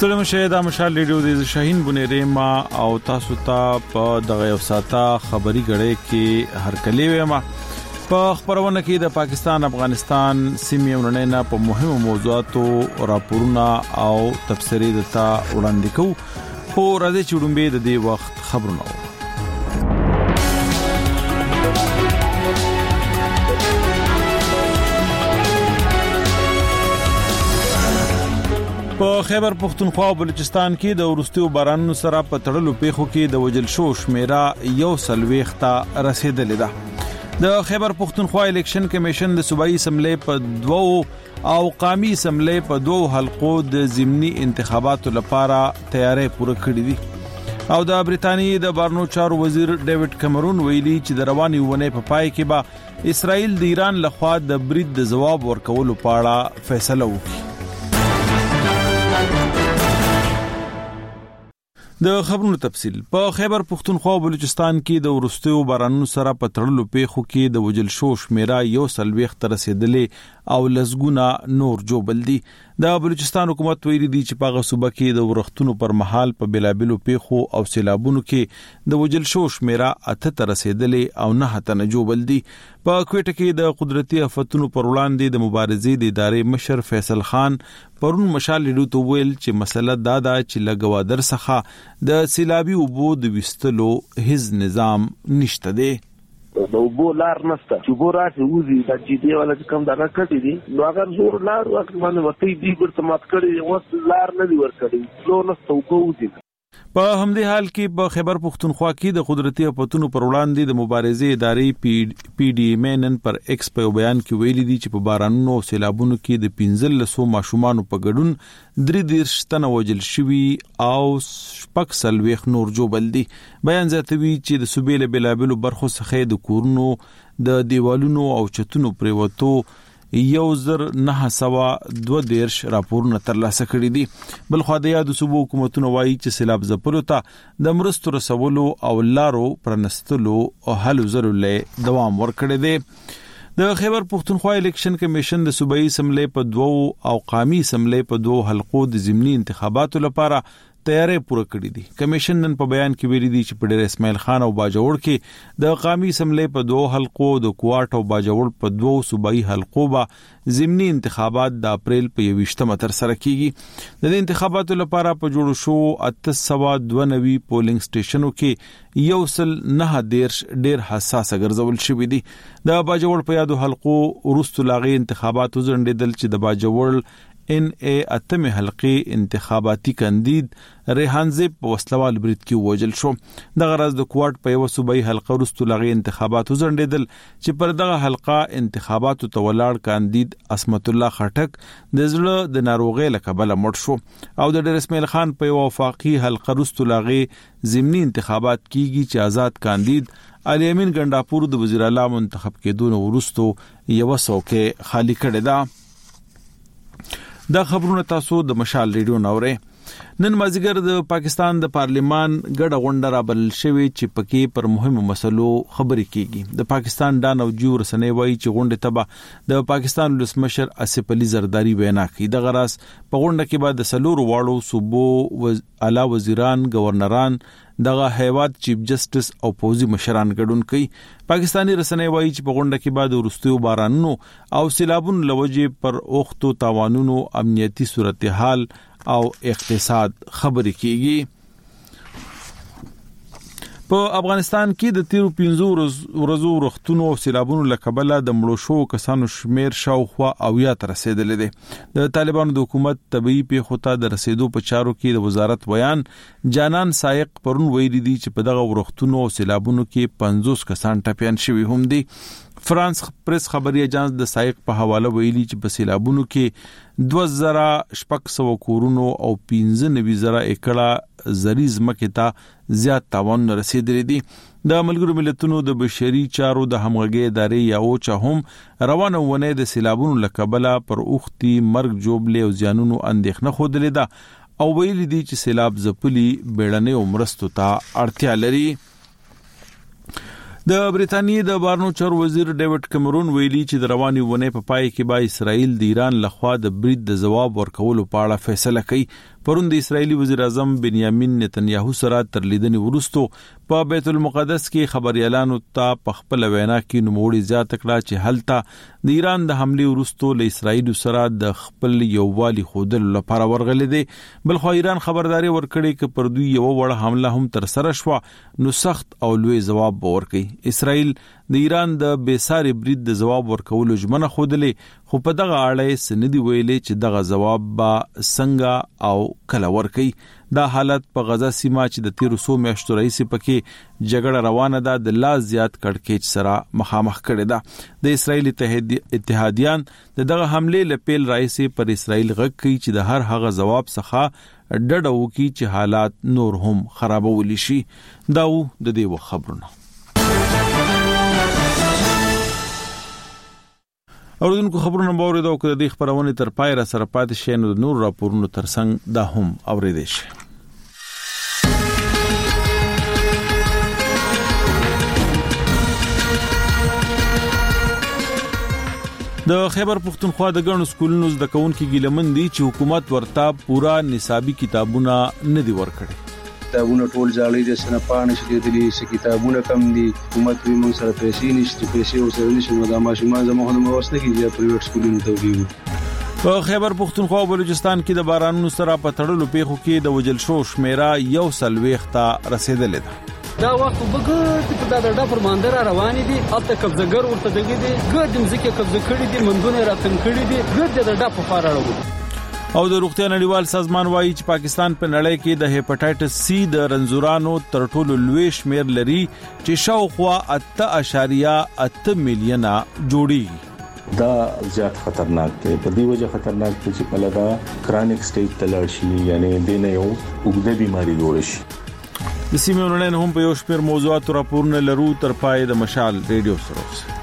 ستړي مشه د مشال ریډیو د شاهین بنيري ما او تاسو ته په دغه یو ساته خبري غړې کې هرکلی ویم په خبرونه کې د پاکستان افغانستان سیمې ورننه په مهمو موضوعاتو راپورونه او تفسیري دتا وړاندې کوو خو راځي چې وړاندې د دې وخت خبرونه په خیبر پختونخوا او بلوچستان کې د ورستیو بارانونو سره په تړلو پیښو کې د وجل شو شمیره 140 ته رسیدلې ده د خیبر پختونخوا الیکشن کمیشن د صوبایي اسمبلی په 2 او قومي اسمبلی په 2 حلقو د ضمني انتخاباتو لپاره تیاری پوره کړې دي او د برتانیې د بارنو چارو وزیر ډیوډ کیمرون ویلي چې د رواني ونې په پای کې به اسرائیل د ایران لخوا د برید د جواب ورکولو په اړه فیصله وکړي د خبرونو تفصيل په خیبر پختونخوا او بلوچستان کې د ورستیو بارانونو سره په تړلو پیښو کې د وجل شو شمیره 140 ته رسیدلې او لزګونه نور جوړل دي د بلوچستان حکومت ویلي دی چې په غصوبه کې د ورختونو پر مهال په بلابلو پیښو او سیلابونو کې د وجل شو شمیره 8 ته رسیدلې او 9 ته جوړل دي په کوټه کې د قدرتي آفتونو پر وړاندې د مبارزې د ادارې مشر فیصل خان پرون مشال لیدو ته ویل چې مسله دا ده چې لګوادر څخه د سیلابي اوبو د وستلو هیڅ نظام نشته دی د اوبو لار نشته چې ګوراسي وزي د جی ډي ولا کم دغه کړی دي نو اگر زور لار وخت باندې وتی دی ګرته مات کړی اوس لار نه دی ور کړی زه نو ستوکو وزي په همدې حال کې په خیبر پختونخوا کې د قدرتي آفتونو پر وړاندې د مبارزې ادارې پی ډي مینن پر ایکس په بیان کې ویلي دي چې په بارانونو او سیلابونو کې د 15 ماشومان په ګډون 3 تنه وژل شوي او شپږ سلويخ نور جوړل دي بیان زیاتوي چې د صوبې له بلابلو برخو څخه د کورونو د دیوالونو او چتونو پریوتو 1922 راپورونه ترلاسه کړي دي بل خو د یادو صوبو حکومتونو وایي چې سیلاب ځپلو ته د مرستو رسولو او لارو پرنستلو او حل زرو له دوام ورکړي دي د خیبر پختونخوا الیکشن کمیشن د صوبایي اسمبلی په 2 او قومي اسمبلی په 2 حلقو د ضمني انتخاباتو لپاره تیاری پوره کړی دي کمیشن نن په بیان کې ویلي دي چې په ډېر اسماعیل خان او باجوړ کې د قومي اسمبلی په 2 حلقو د کوارټ او باجوړ په 2 صوبایي حلقو به ضمني انتخابات د اپریل په 28 تر سره کیږي د انتخاباتو لپاره په جوړ شو 892 پولینګ سټیشنو کې یو سل نه ډېر حساس ګرځول شوی دي د باجوړ په یادو حلقو ورستو لاغي انتخاباتو ځنډیدل چې د باجوړ ان ای اتمه حلقې انتخاباتي کاندید ریحان زیب په وسلوال برید کې وژل شو د غرض د کوارټ په یو صوبایي حلقه ورستو لاغي انتخاباتو ځنډیدل چې پر دغه حلقه انتخاباتو ته ولاړ کاندید اسمت الله خټک د زړه د ناروغي لکبل مړ شو او د ډېر اسماعیل خان په وفاقي حلقه ورستو لاغي ضمني انتخابات کیږي چې آزاد کاندید علي امین ګنداپور د وزیر اعلی منتخب کېدو ورستو یو څوکه خالی کړی دا دا خبرونه تاسو د مشال ریډیو نورې نن مازیګر د پاکستان د پارلیمان ګډه غونډه را بل شوې چې پکې پر مهمو مسلو خبرې کیږي د پاکستان ډان او جیو رسنۍ وایي چې غونډه تبع د پاکستان ولسمشر اسف علي زرداری وینا کوي د غراس په غونډه کې بعد د سلور واړو صوبو اعلی وزیران گورنران دغه هیواد چیف جسټس او پوزي مشران ګډون کوي پاکستانی رسنۍ وایي چې په غونډه کې بعد ورستیو بارانونو او سیلابونو لوجې پر اوختو تاوانونو امنیتي صورتحال او اقتصاد خبرې کیږي په افغانستان کې د 15 ورځو رختونو او سیلابونو لکبله د مړو شو کسانو شمیر شاوخوا او یا تر رسیدلې ده د طالبانو د حکومت طبيعي پیښو ته د رسیدو په چارو کې د وزارت بیان جانان سایق پرون ویلي دي چې په دغه رختونو او سیلابونو کې 50 کسان ټپيان شوي هم دي فرانس پریس خبري اجانس د سایق په حواله ویلي چې په سیلابونو کې 2600 کورونو او 15000 ایکړه زریز مکه ته زیات تاوان رسیدلی دي د ملګرو ملتونو د بشري چارو د همغږي ادارې یا اوچا هم روانه ونه د سیلابونو لکبله پر اوختي مرګ جوړلې او زیانونو اندېښنه خوده ده او ویلي دي چې سیلاب ځپلي بیړنۍ عمرستو ته اړتیا لري د برتانیې د بارنو چارو وزیر ډیوډ کیمرون ویلي چې د رواني ونې په پای کې به اسرائیل د ایران لخوا د برید د جواب ورکولو په اړه فیصله کوي پرون د اسرایلی وزیر اعظم بنیامین نتنیاهو سره تر لیدنې وروسته په بیت المقدس کې خبريالانو ته په خپل وینا کې نوموړي زیاته کړه چې هلته د ایران د حمله وروسته له اسرایل سره د خپل یووالي خودلو لپاره ورغلي دي. بل خو ایران خبرداري ورکړي چې پر دوی یو وړ حمله هم تر سره شو نو سخت او لوی جواب ورکړي. اسرایل د ایران د بیساري برید د جواب ورکولو ژمنه خوده، خو په دغه اړه سندي ویلي چې دغه جواب با څنګه او کله ورکړي. دا حالت په غزا سیمه چې د 1300 میاشتو راهیسې پکې جګړه روانه ده د لا زیات کړکېچ سره مخامخ کړي ده. د اسرایل اتحادیان دغه حمله لپیل راهیسې پر اسرایل غږ کوي چې د هر هغه جواب څخه ډډه وکړي چې حالات نور هم خرابول شي. دا و د دې خبرونه. اوردونکو خبرونه باور دا وکړه د خبرونه تر پای را سره پاتې شي نو نور راپورونو ترڅنګ دا هم اوریدل شي. د خیبر پختونخوا د ګڼو سکولونو زده کوونکو ګیلمن دي چې حکومت ورته پورا نصابي کتابونه نه دی ورکړي. کتابونه ټول ځاړي د سنپانه شې دي چې کتابونه کم دي، حکومت وی موږ سره پیسې نشته، پیسې ورسره نشو د ماشومان زموږ د موسنه کې د پرایویټ سکولونو ته ویو. په خیبر پختونخوا او بلوچستان کې د بارانونو سره په تړلو پیښو کې د وجل شو شمیره 140 ته رسیدلې ده. دا وخت وګورئ په دا ډېر پرماندر روانې دي، البته قبضګر ورته دغه دي، ګډم ځکه قبضه کړی دي، مندونه راتن کړی دي، ګډ د په فاراړو. او د روغتیا نړیوال سازمان وایي چې پاکستان په نړۍ کې د هپاتایټس سی د رنځورانو تر ټولو لوی شمیر لري چې شاوخوا 8.8 میلیونه جوړي. دا زیات خطرناک دی. په دې وجه خطرناک دی چې کله دا کرونیک سټیج ته لاړ شي، یعنی د نه یو وګړي بیماری جوړ شي. د سیمې ونړۍ هم په یو شمېر موضوعات راپورونه لرو تر پای د مشال ریډیو سره اوسئ.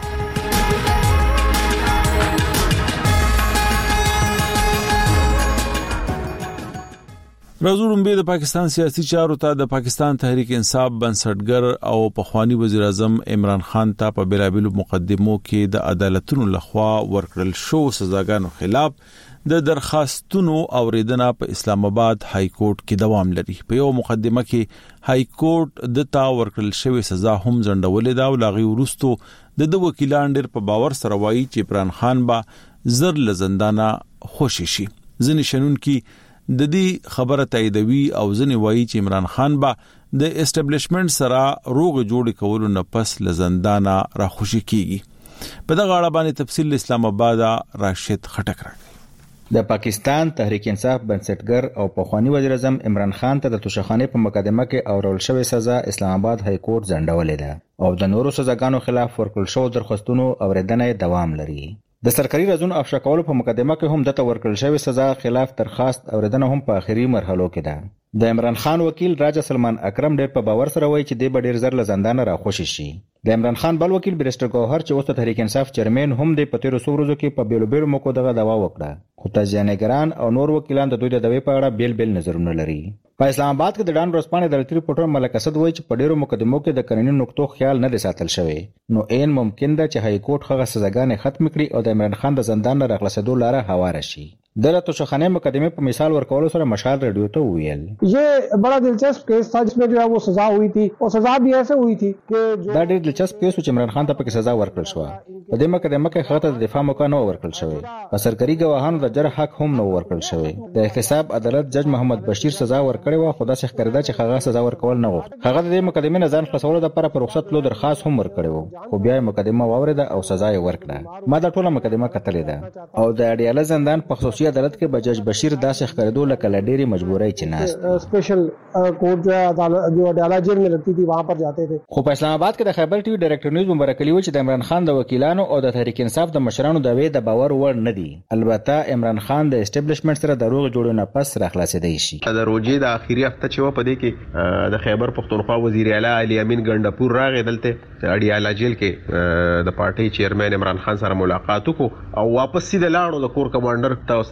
راځو د پاکستان سیاسي چارو ته د پاکستان تحریک انصاف بنسټګر او پخوانی وزیر اعظم عمران خان ته په بیلابیلو مقدمو کې د عدالتونو لخوا ورکړل شو سزاګانو خلاف د درخواستونو اوریدنه په اسلام آباد های کورټ کې دوام لري. په یو مقدمه کې های کورټ د تا ورکړل شوی سزا هم ځنډولې ده او لاغي ورستو د وکیلان ډېر په باور سره وایي چې عمران خان به زر لزندانه خوشي شي. ځنې شنون کې د دې خبره تاییدوي او ځنې وایي چې عمران خان به د اسټابلیشمنت سره روغ جوړ کولو نه پس لزندانه را خوشي کیږي. په دغه اړه باندې تفصیل اسلام آباد راشد خټک راغی. د پاکستان تحریک انصاف بنسټګر او پخوانی وزیر اعظم عمران خان ته د توشخانه په مقدمه کې اورول شوې سزا اسلام آباد های کورټ ځنډولې ده او د نورو سزاګانو خلاف ورکړل شو درخواستونو اوریدنه دوام لري. د سرکاري رضون افشا کولو په مقدمه کې هم د ورکړل شوې سزا خلاف درخواست اوریدنه هم په اخري مرحلو کې ده. د عمران خان وکیل راجا سلمان اکرم ډېر په باور سره وایي چې د ډېر زر لزندانه را خوشي شي. د عمران خان بل وکیل بریسټر ګوهر چې اوس تحریک انصاف چیرمن هم د 1300 ورځو کې په بیلو بیلو موکو دغه دوا وکړه، خو تجزیه‌نګران او نور وکیلان د دوی د دوی په اړه بیل نظرونه لري. په اسلام آباد کې د ډان ورسپانې د لټری پټر ملک اسد وایي چې په ډیرو مقدمو کې د قانوني نقطو خیال نه ساتل شوی، نو عین ممکن ده چې های کورټ هغه سزاګانې ختم کړي او د عمران خان د زندان نه راخلاصېدو لاره هواره شي. دله توشخانه مقدمه په مثال ورکولو سره مشال ریډیو ته ویل یہ بڑا دلچسپ کیس تھا جس میں جو ہے وہ سزا ہوئی تھی اور سزا بھی ایسے ہوئی تھی کہ دا ډېر دلچسپ کیس چې عمران خان ته پکې سزا ورکړل شو. په دې مقدمه کې هغه ته د دفاع موقع نه ورکړل شوی، په سرکاري ګواهانو د جرح حق هم نه ورکړل شوی. د احتساب عدالت جج محمد بشیر سزا ورکړی و، خو دا څه ښکارېده چې هغه سزا ورکول نه غوښت. هغه د دې مقدمې نه ځان خلاصولو لپاره پر رخصت لو درخواست هم ورکړی و، خو بیا یې مقدمه واورېده او سزا یې ورکړه. ما دا ټوله مقدمه کتلې ده او د اډیاله زندان په خصوصي عدالت کې بجج بشیر داسې ښکارېدو لکه لډيري مجبورۍ چې ناست اسپیشل کورٹ جو عدالت جو اډیاله جیل میں لگتی تھی وہاں پر جاتے تھے. خو په اسلام آباد کې د خیبر ټي وي ډایرکټر نیوز مبارک علي و چې د عمران خان د وکیلانو او د تحریک انصاف د مشرانو دعوی د باور وړ نه دي. البته عمران خان د اسټابلیشمنت سره د روغ جوړو نه پس راخلاصېدای شي. د روجې د اخیری هفته چې و په دې کې د خیبر پختونخوا وزیر اعلی علي امین ګندپور راغی دلته اډیاله جیل کې د پارټي چیرمن عمران خان سره ملاقات وکړو او واپس سیده لاړو د کور کمانډر ته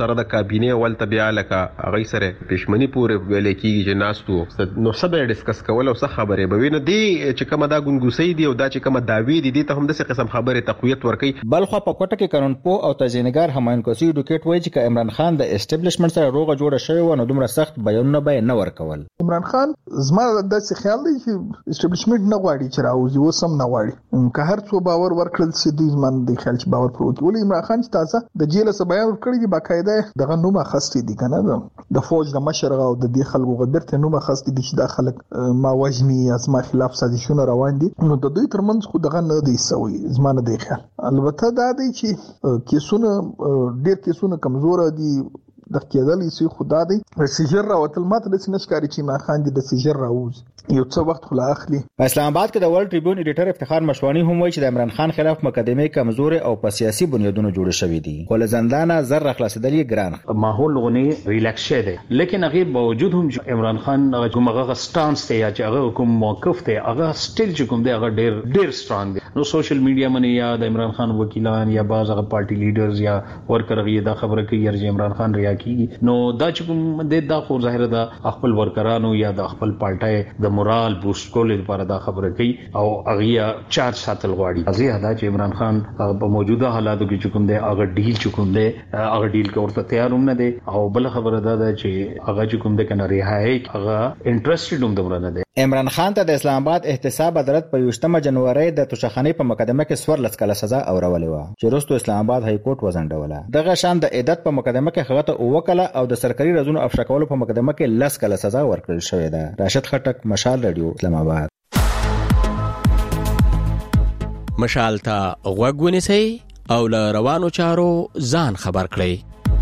سره د کابینه ولته بیا لکه هغه سره پښمنی پورې ویلې کیږي چې ناستو نو سبا ډیسکس کول او څه خبره به ویني دی چې کومه دا ګونګوسې دی او دا چې کومه داوی دي ته هم د څه قسم خبره تقویت ورکي. بلخو په کوټه کې قانونپوه او تجزیه‌نګار همایون کوسی ډوکټ وایي چې عمران خان د اسټابلیشمنت سره روغه جوړه شوی و نو دومره سخت بیانونه به نه ورکول. عمران خان زما داسې خیال دی چې اسټابلیشمنت نه غواړي چې راوځي و سم نه غواړي که هر څو باور ورکړل چې دوی زما د خیال چې باور پروت ولې عمران خان چې تازه د جیل څخه بیان ورکړي دی باقاعده دغه نوم اخستې دي کنه د فوج د مشر او د دې خلکو غبرته نوم اخستې دي چې د خلک ما وجني اسما خلاف سازشونه روان دي نو د دوی ترمنځ خو دغه نه دی سوی زما نه دی خیال. البته دا دی چې کیسونه ډېر کیسونه کمزور دي د کېدلې سي خدا دی سیجر راوتل ماته د سینشکاري چې ما خان دي د سیجر راوز یو څه وخت خلا اخلي. په اسلام آباد کې د ورلد ټریبیون ایډیټر افتخار مشوانی هم وایي چې د عمران خان خلاف مقدمه کمزور او په سیاسي بنیادونو جوړ شوې دي خو له زندانه زر خلاصېدل یې ګران. ماحول غونی ریلیکس شه دی لیکن هغه باوجود هم عمران خان هغه سټانس ته یا چې هغه کوم موقف ته هغه سټیل چې کوم دی هغه ډیر سترونګ دی. نو سوشل میډیا باندې یا د عمران خان وکیلان یا بعض هغه پارټي لیډرز یا ورکر هغه دا خبره کوي چې عمران خان ریا کیږي نو دا چې کوم د خو ظاهر ده خپل ورکرانو یا د خپل پارټي د مورال بوست کول لپاره دا خبره کوي او هغه چارج ساتل غواړي. ازي دا چې عمران خان په موجوده حالاتو کې کوم دی هغه ډیل چې کوم دی هغه ډیل کوي تیار هم نه دی او بل خبره ده چې هغه چې کوم دی کنه ریحای هغه انټرېستډ هم دومره نه دی. عمران خان ته د اسلام آباد احتساب عدالت په 28 جنوري د توشخانې په مقدمه کې 14 کاله سزا اورولې و چې وروسته اسلام آباد های کورټ وزنډوله. دغه شان د عدت په مقدمه کې هغه ته وکاله او د سرکاري رزونو افشا کولو په مقدمه کې 10 کاله سزا ورکړل شوې ده. راشد خټک، مشال رادیو، اسلام آباد. مشال ته غوږ ونیسئ او له روانو چارو ځان خبر کړئ.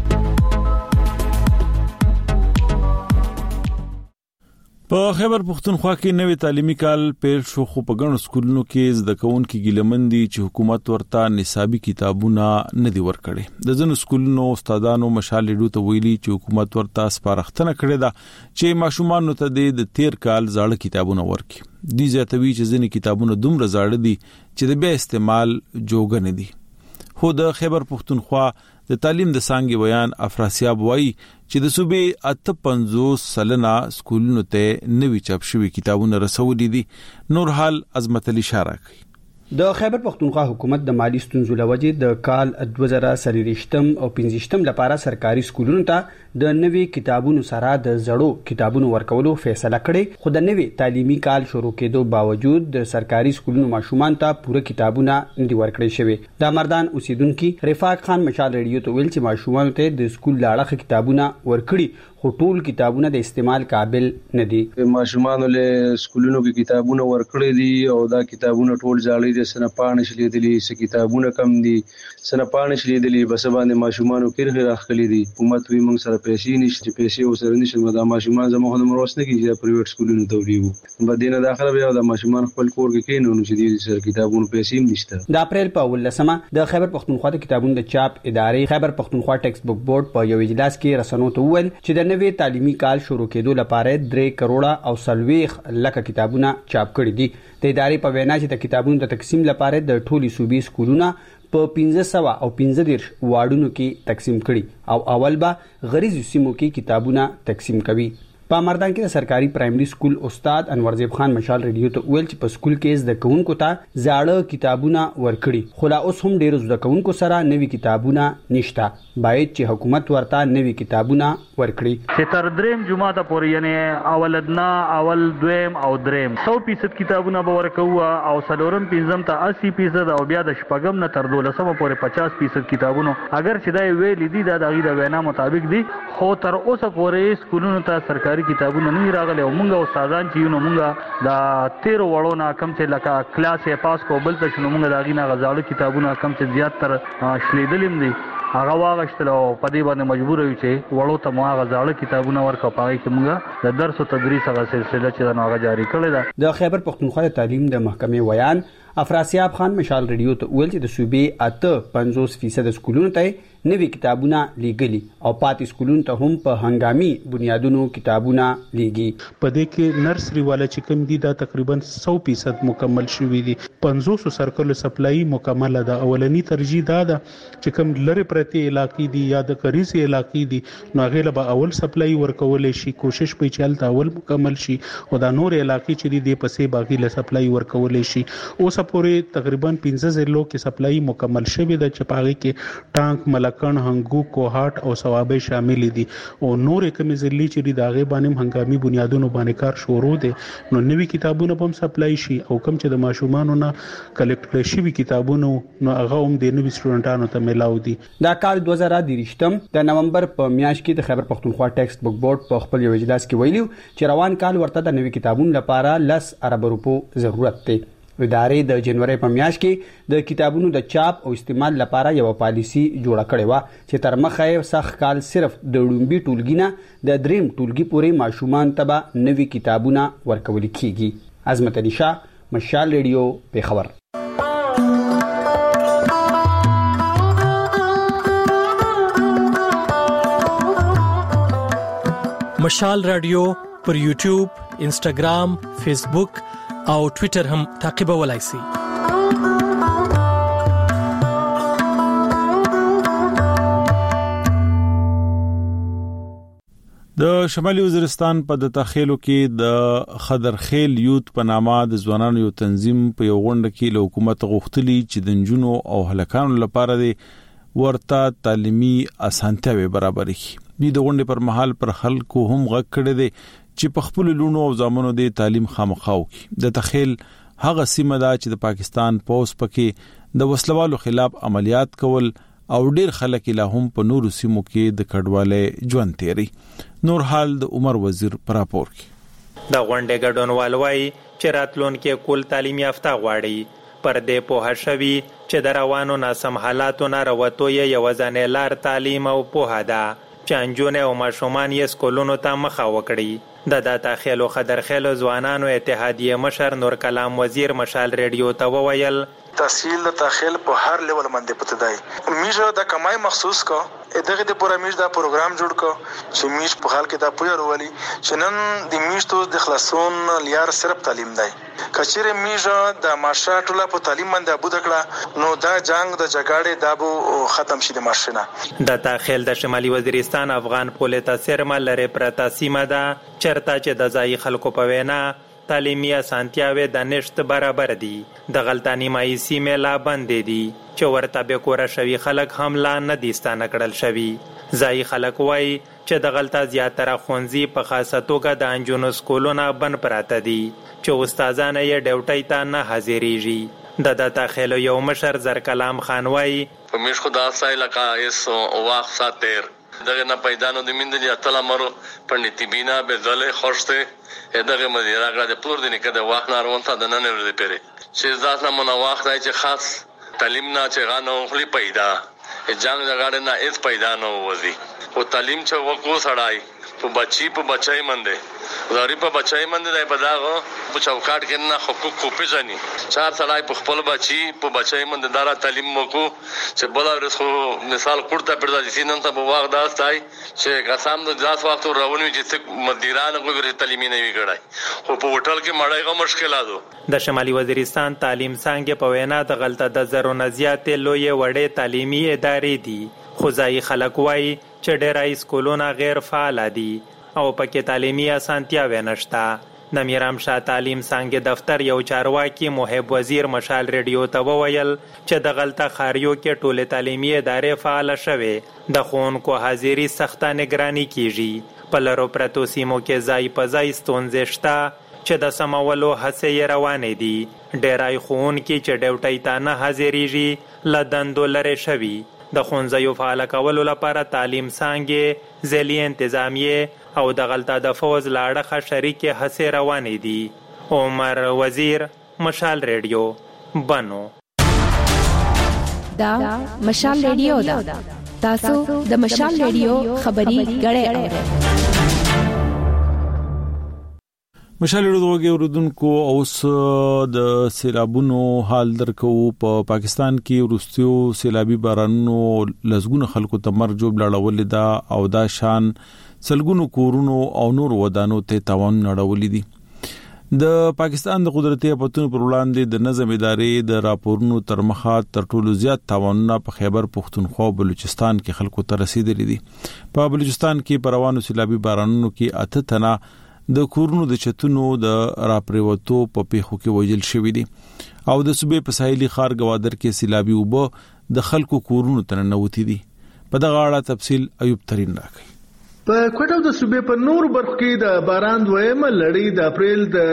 په خیبر پختونخوا کې نوې تعلیمي کال پیل شو خو په ګڼو سکولونو کې زده کوونکي ګیلمندي چې حکومت ورته نصابي کتابونه نه دی ورکړي. د ځینو سکولونو استادانو مشال لیدو ته ویلي چې حکومت ورته سپارښتنه کړې ده چې ماشومان ته د تیر کال زاړه کتابونه ورکړي. دي زیاتوي چې ځینې کتابونه دومره زاړه دي چې د بیا استعمال جوګ نه دي. خو د خیبر پختونخوا د تعلیم د څانګې بیان افراسیاب وایي چې د صوبې 58% سکولونو ته نوي چاپ شوي کتابونه رسولي دي. نور حال عظمت علي اشاره کوي. د خیبر پختونخوا حکومت د مالی ستونزو لوجې د کال 2023 او 25 لپاره سرکاري سکولونو ته د نوي کتابونو سره د زړو کتابونو ورکولو فیصله کړې خو د نوي تعلیمي کال شروع کېدو باوجود د سرکاري سکولونو ماشومان ته پوره کتابونه نه ورکړل شوی. د مردان اوسیدونکو رفاق خان مشال رادیو ته ویل چې ماشومان ته د سکول لاړه کتابونه ورکړي خو ټول کتابونه د استعمال قابل نه دي. ماشومان له سکولونو کې کتابونه ورکړي دي او دا کتابونه ټول ځاړي د سنپانه شلې دي س کتابونه کم دي سنپانه شلې دي بس باندې ماشومان کېرغه راخلي دي. حکومت وی موږ سره پیسې نشته پیسې وسره نشته دا ماشومان زموږ د مروس نه کیږي پرایویټ سکولونو ته ویو بدینه داخله بیا د ماشومان خپل کور کې کینو چې دي سره کتابونه پیسې نشته. د اپریل په 18 د خیبر پختونخوا د کتابونو د چاپ ادارې خیبر پختونخوا ټیکسټ بک بورډ په یو اجلاس کې رسنو ته وویل چې د نوي تعلیمي کال شروع کېدو لپاره 3 کروڑه او 40 لک کتابونه چاپ کړي دي. د ادارې په وینا چې د کتابونو د تقسیم لپاره د ټولي صوبې سکولونو په 1500 او 15 واډونو کې تقسیم کړي او اول به غریزي سیمو کې کتابونه تقسیم کوي. په مردان کې د سرکاري پرایمري سکول استاد انورزیب خان مشال رادیو ته ویل چې په سکول کې زده کوونکو ته زاړه کتابونه ورکړي خو لا اوس هم ډېر زده کوونکو سره نوي کتابونه نشته. باید چې حکومت ورته نوي کتابونه ورکړي. چې تر دریم جمعه پورې یعنی اولدنا اول دویم او دریم 100% کتابونه به ورکو او سلورم پنځم ته 80% او بیا د شپږم نه تر 12 پورې 50% کتابونه اگر چې دا ویل دي دا د غیر وینا مطابق دي خو تر اوسه پورې سکولونو ته سرکاري کتابونه نه راغلي او موږ استادان چې نو موږ د 13 وړو نه کم چې لکه کلاس یې پاس کو بل څه نو موږ دا غي نه غزاړو کتابونه کم چې زیات تر شلیدلم دي هغه واغشتل او په دې باندې مجبور یو چې وړو ته مو هغه ځاړه کتابونه ورکو پای کې موږ د درس او تدریس هغه سلسله چې دا هغه جاری کړل ده. د خیبر پختونخوا تعلیم د محکمې ویان افراسیاب خان مشال رادیو ته ویل چې د صوبې 58% سکولونو ته نوي کتابونه لیږلي او پاتې سکولونو ته هم په هنګامي بنیادونو کتابونه لیږي. په دې کې نرسري والا چې کوم دي دا تقریبا 100% مکمل شوی دي. 500 سرکل سپلای مکمل ده. اولنی ترجیح دا ده چې کوم لری پرتی علاقې دي یا د کریزي علاقې دي نو هغه له اول سپلای ورکول شي. کوشش په چلته اول مکمل شي او دا نور علاقې چې دي پسې باقي له سپلای ورکول شي. اوس پورې تقریبا 15 لو کې سپلای مکمل شوی ده چې پاره کې ټانک ملکن هنګو کوهات او ثوابه شامل دي او نور کوم ځلې چې داغه باندې هنګامي بنیادونو باندې کار شروع دي. نو نوي کتابونه هم سپلای شي او کوم چې د ماشومانو نه کلیکټ شوی کتابونه نو هغه هم د نوي سټوډنټانو ته ملاو دي. دا کال 2023 د نومبر په میاشت کې د خیبر پختونخوا ټیکسټ بک بورډ په خپل یو اجلاس کې ویلو چې روان کال ورته د نوي کتابونو لپاره 10 ارب روپو ضرورت دی. ادارې د جنوري په میاشت کې د کتابونو د چاپ او استعمال لپاره یو پالیسی جوړه کړې و چې تر مخه یې سخت کال صرف د ډومبي ټولګي نه د دریم ټولګي پورې ماشومان ته نوي کتابونه ورکول کیږي. عظمت علي شاه، مشال ریډیو، پیښور. مشال رادیو پر یوټیوب، انسټاګرام، فیسبوک او ټوئیټر هم تعقیبولای شئ. د شمالي وزیرستان په د تخیلو کې د خضرخیل یوت په نامه د ځوانانو یو تنظیم په یو غونډه کې له حکومت غوښتلی چې د نجونو او هلکانو لپاره د ورته تعلیمي اسانتیاوي برابر کړي. د غونډې پر مهال پر خلکو هم غږ کړی دی چې په خپل لونو او زامنو د تعلیم خامخاو کی. د تخیل هغه سیمه ده چې د پاکستان پوس پکې د وسلوالو خلاف عملیات کول او ډیر خلک لا هم په نورو سیمو کې د کډواله ژوند تیری. نور حال د عمر وزیر پر راپور کې د غونډې ګډونوال وایي چې راتلونکي کول تعلیم یافته غواړي. پر دې په هشوي چې د روانو ناسم حالاتو نه راوتو یو ځانې لار تعلیم او پوهه ده چې انجونه او ماشومان یې سکولونو ته مخه وکړي. د داتاخیلو خضرخیلو ځوانانو اتحادیه مشر نور کلام وزیر مشال ریډیو ته وویل تحصیل د تخیل په هر لیول باندې پته دی. میژه د کمای مخصوص کو دغه د پوره میژ دا پروګرام جوړ کو چې میژ په حال کې دا پوهه ورولي چې نن د میژ ته د خلاصون لیار صرف تعلیم دی. کچېره میژه د ماشه ټوله په تعلیم باندې ابو دکړه نو دا جنگ د جګړې دابو ختم شي د ماشینه. د تخیل د شمالي وزیرستان افغان پولیټا سرما لري پرتا سیمه ده چرته چې د ځای خلکو په وینا تعلیمي اسانتیاوي د نشټ برابر دي. د غلطانی مای سیمه لا باندې دي چې ورته به کور شوی خلک هم لا نه دي ستانه کړل شوی. ځای خلک وای چې د غلطه زیاتره خونځي په خاصه توګه د انجونو سکولونه بن پراته دي چې استادانه یې ډیوټي ته نه حاضرېږي. د داتاخیلو یو مشر زر کلام خان وای په مش خدا سای لکه ایس واخ ساتر دغه نه پیدانو د میندلي اتل امر پندتی بینا به ځله خوشته دغه مدیره غړ د پور دي کده واخ نارونته د نن ورته پیری چې ذات نه منواخ دای چې خاص تعلیم نه چې غانو خلی پیدا جنگ جګړه نه اس پیدا نه وځي او تعلیم چې وکړو سړای په بچای منده زاري په بچای منده دای په داغه په چوکاټ کې نه حقوق کو پیژني چار سړای په خپل بچي په بچای منده دارا تعلیم وکړو چې بل ورسو مثال کوړه پردا دي سینن ته په واغ داستای چې قسم د ځاس وخت راونی چې مدیران غوړي تعلیمي نه ویګړای خو په هوټل کې مړایغه مشکلاتو. د شمالي وزیرستان تعلیم څنګه په وینا د غلطه د زرو نزيات لوی وړې تعلیمي ادارې دي خو ځای خلک وای چې ډېرای سکولونه غیر فعال دي او پکې تعلیمي اسانتیاوي نشته. د میرام شاه تعلیم څنګه دفتر یو چارواکي محب وزیر مشال ریډیو ته وویل چې د غلطه خاریو کې ټوله تعلیمي ادارې فعال شوه د خونکو حاضری سخته نگرانی کیږي. په لرو پرتو سیمو کې ځای په ځای ستونزې شته چې د سمولو هڅې روانې دي. ډېرای خون کې چې ډیوټي ته نه حاضرېږي لدندو لري شوي. د خونځیو فعال کولو لپاره تعلیم څنګه ځلې انتظامیه او د غلطه د فوز لاړه شریک هڅې روانې دي. عمر وزیر مشال ریډیو بنو. دا مشال ریډیو دا تاسو د مشال ریډیو خبري غړې اورئ. مشال ورغوږی اوردونکو اوس د سیلابونو حال درکو په پاکستان کې وروستیو سیلابي بارانونو لزګونه خلکو ته مرګ جوړ لاړول دا او دا شان سلګونو کورونو او نور ودانو ته تاوان نړولې دي د پاکستان د قدرتي اپتون پر وړاندې د نظم ادارې د راپورونو تر مخه تر ټولو زیات تاوانونه په خیبر پختونخوا او بلوچستان کې خلکو ته رسیدلي دي په بلوچستان کې پروانو سیلابي بارانونو کې 8 تنه د کورونو د چتونو د راپریوتو په پیښو کې وژل شوی دي او د صوبې په ساحلي ښار گوادر کې سیلابي وبو د خلکو کورونو ته ننوتي دي په دغه اړه تفصیل ایوب ترين راکړي په کوټو د صوبې په نور برخو کې د باران دویمه لړۍ د اپریل د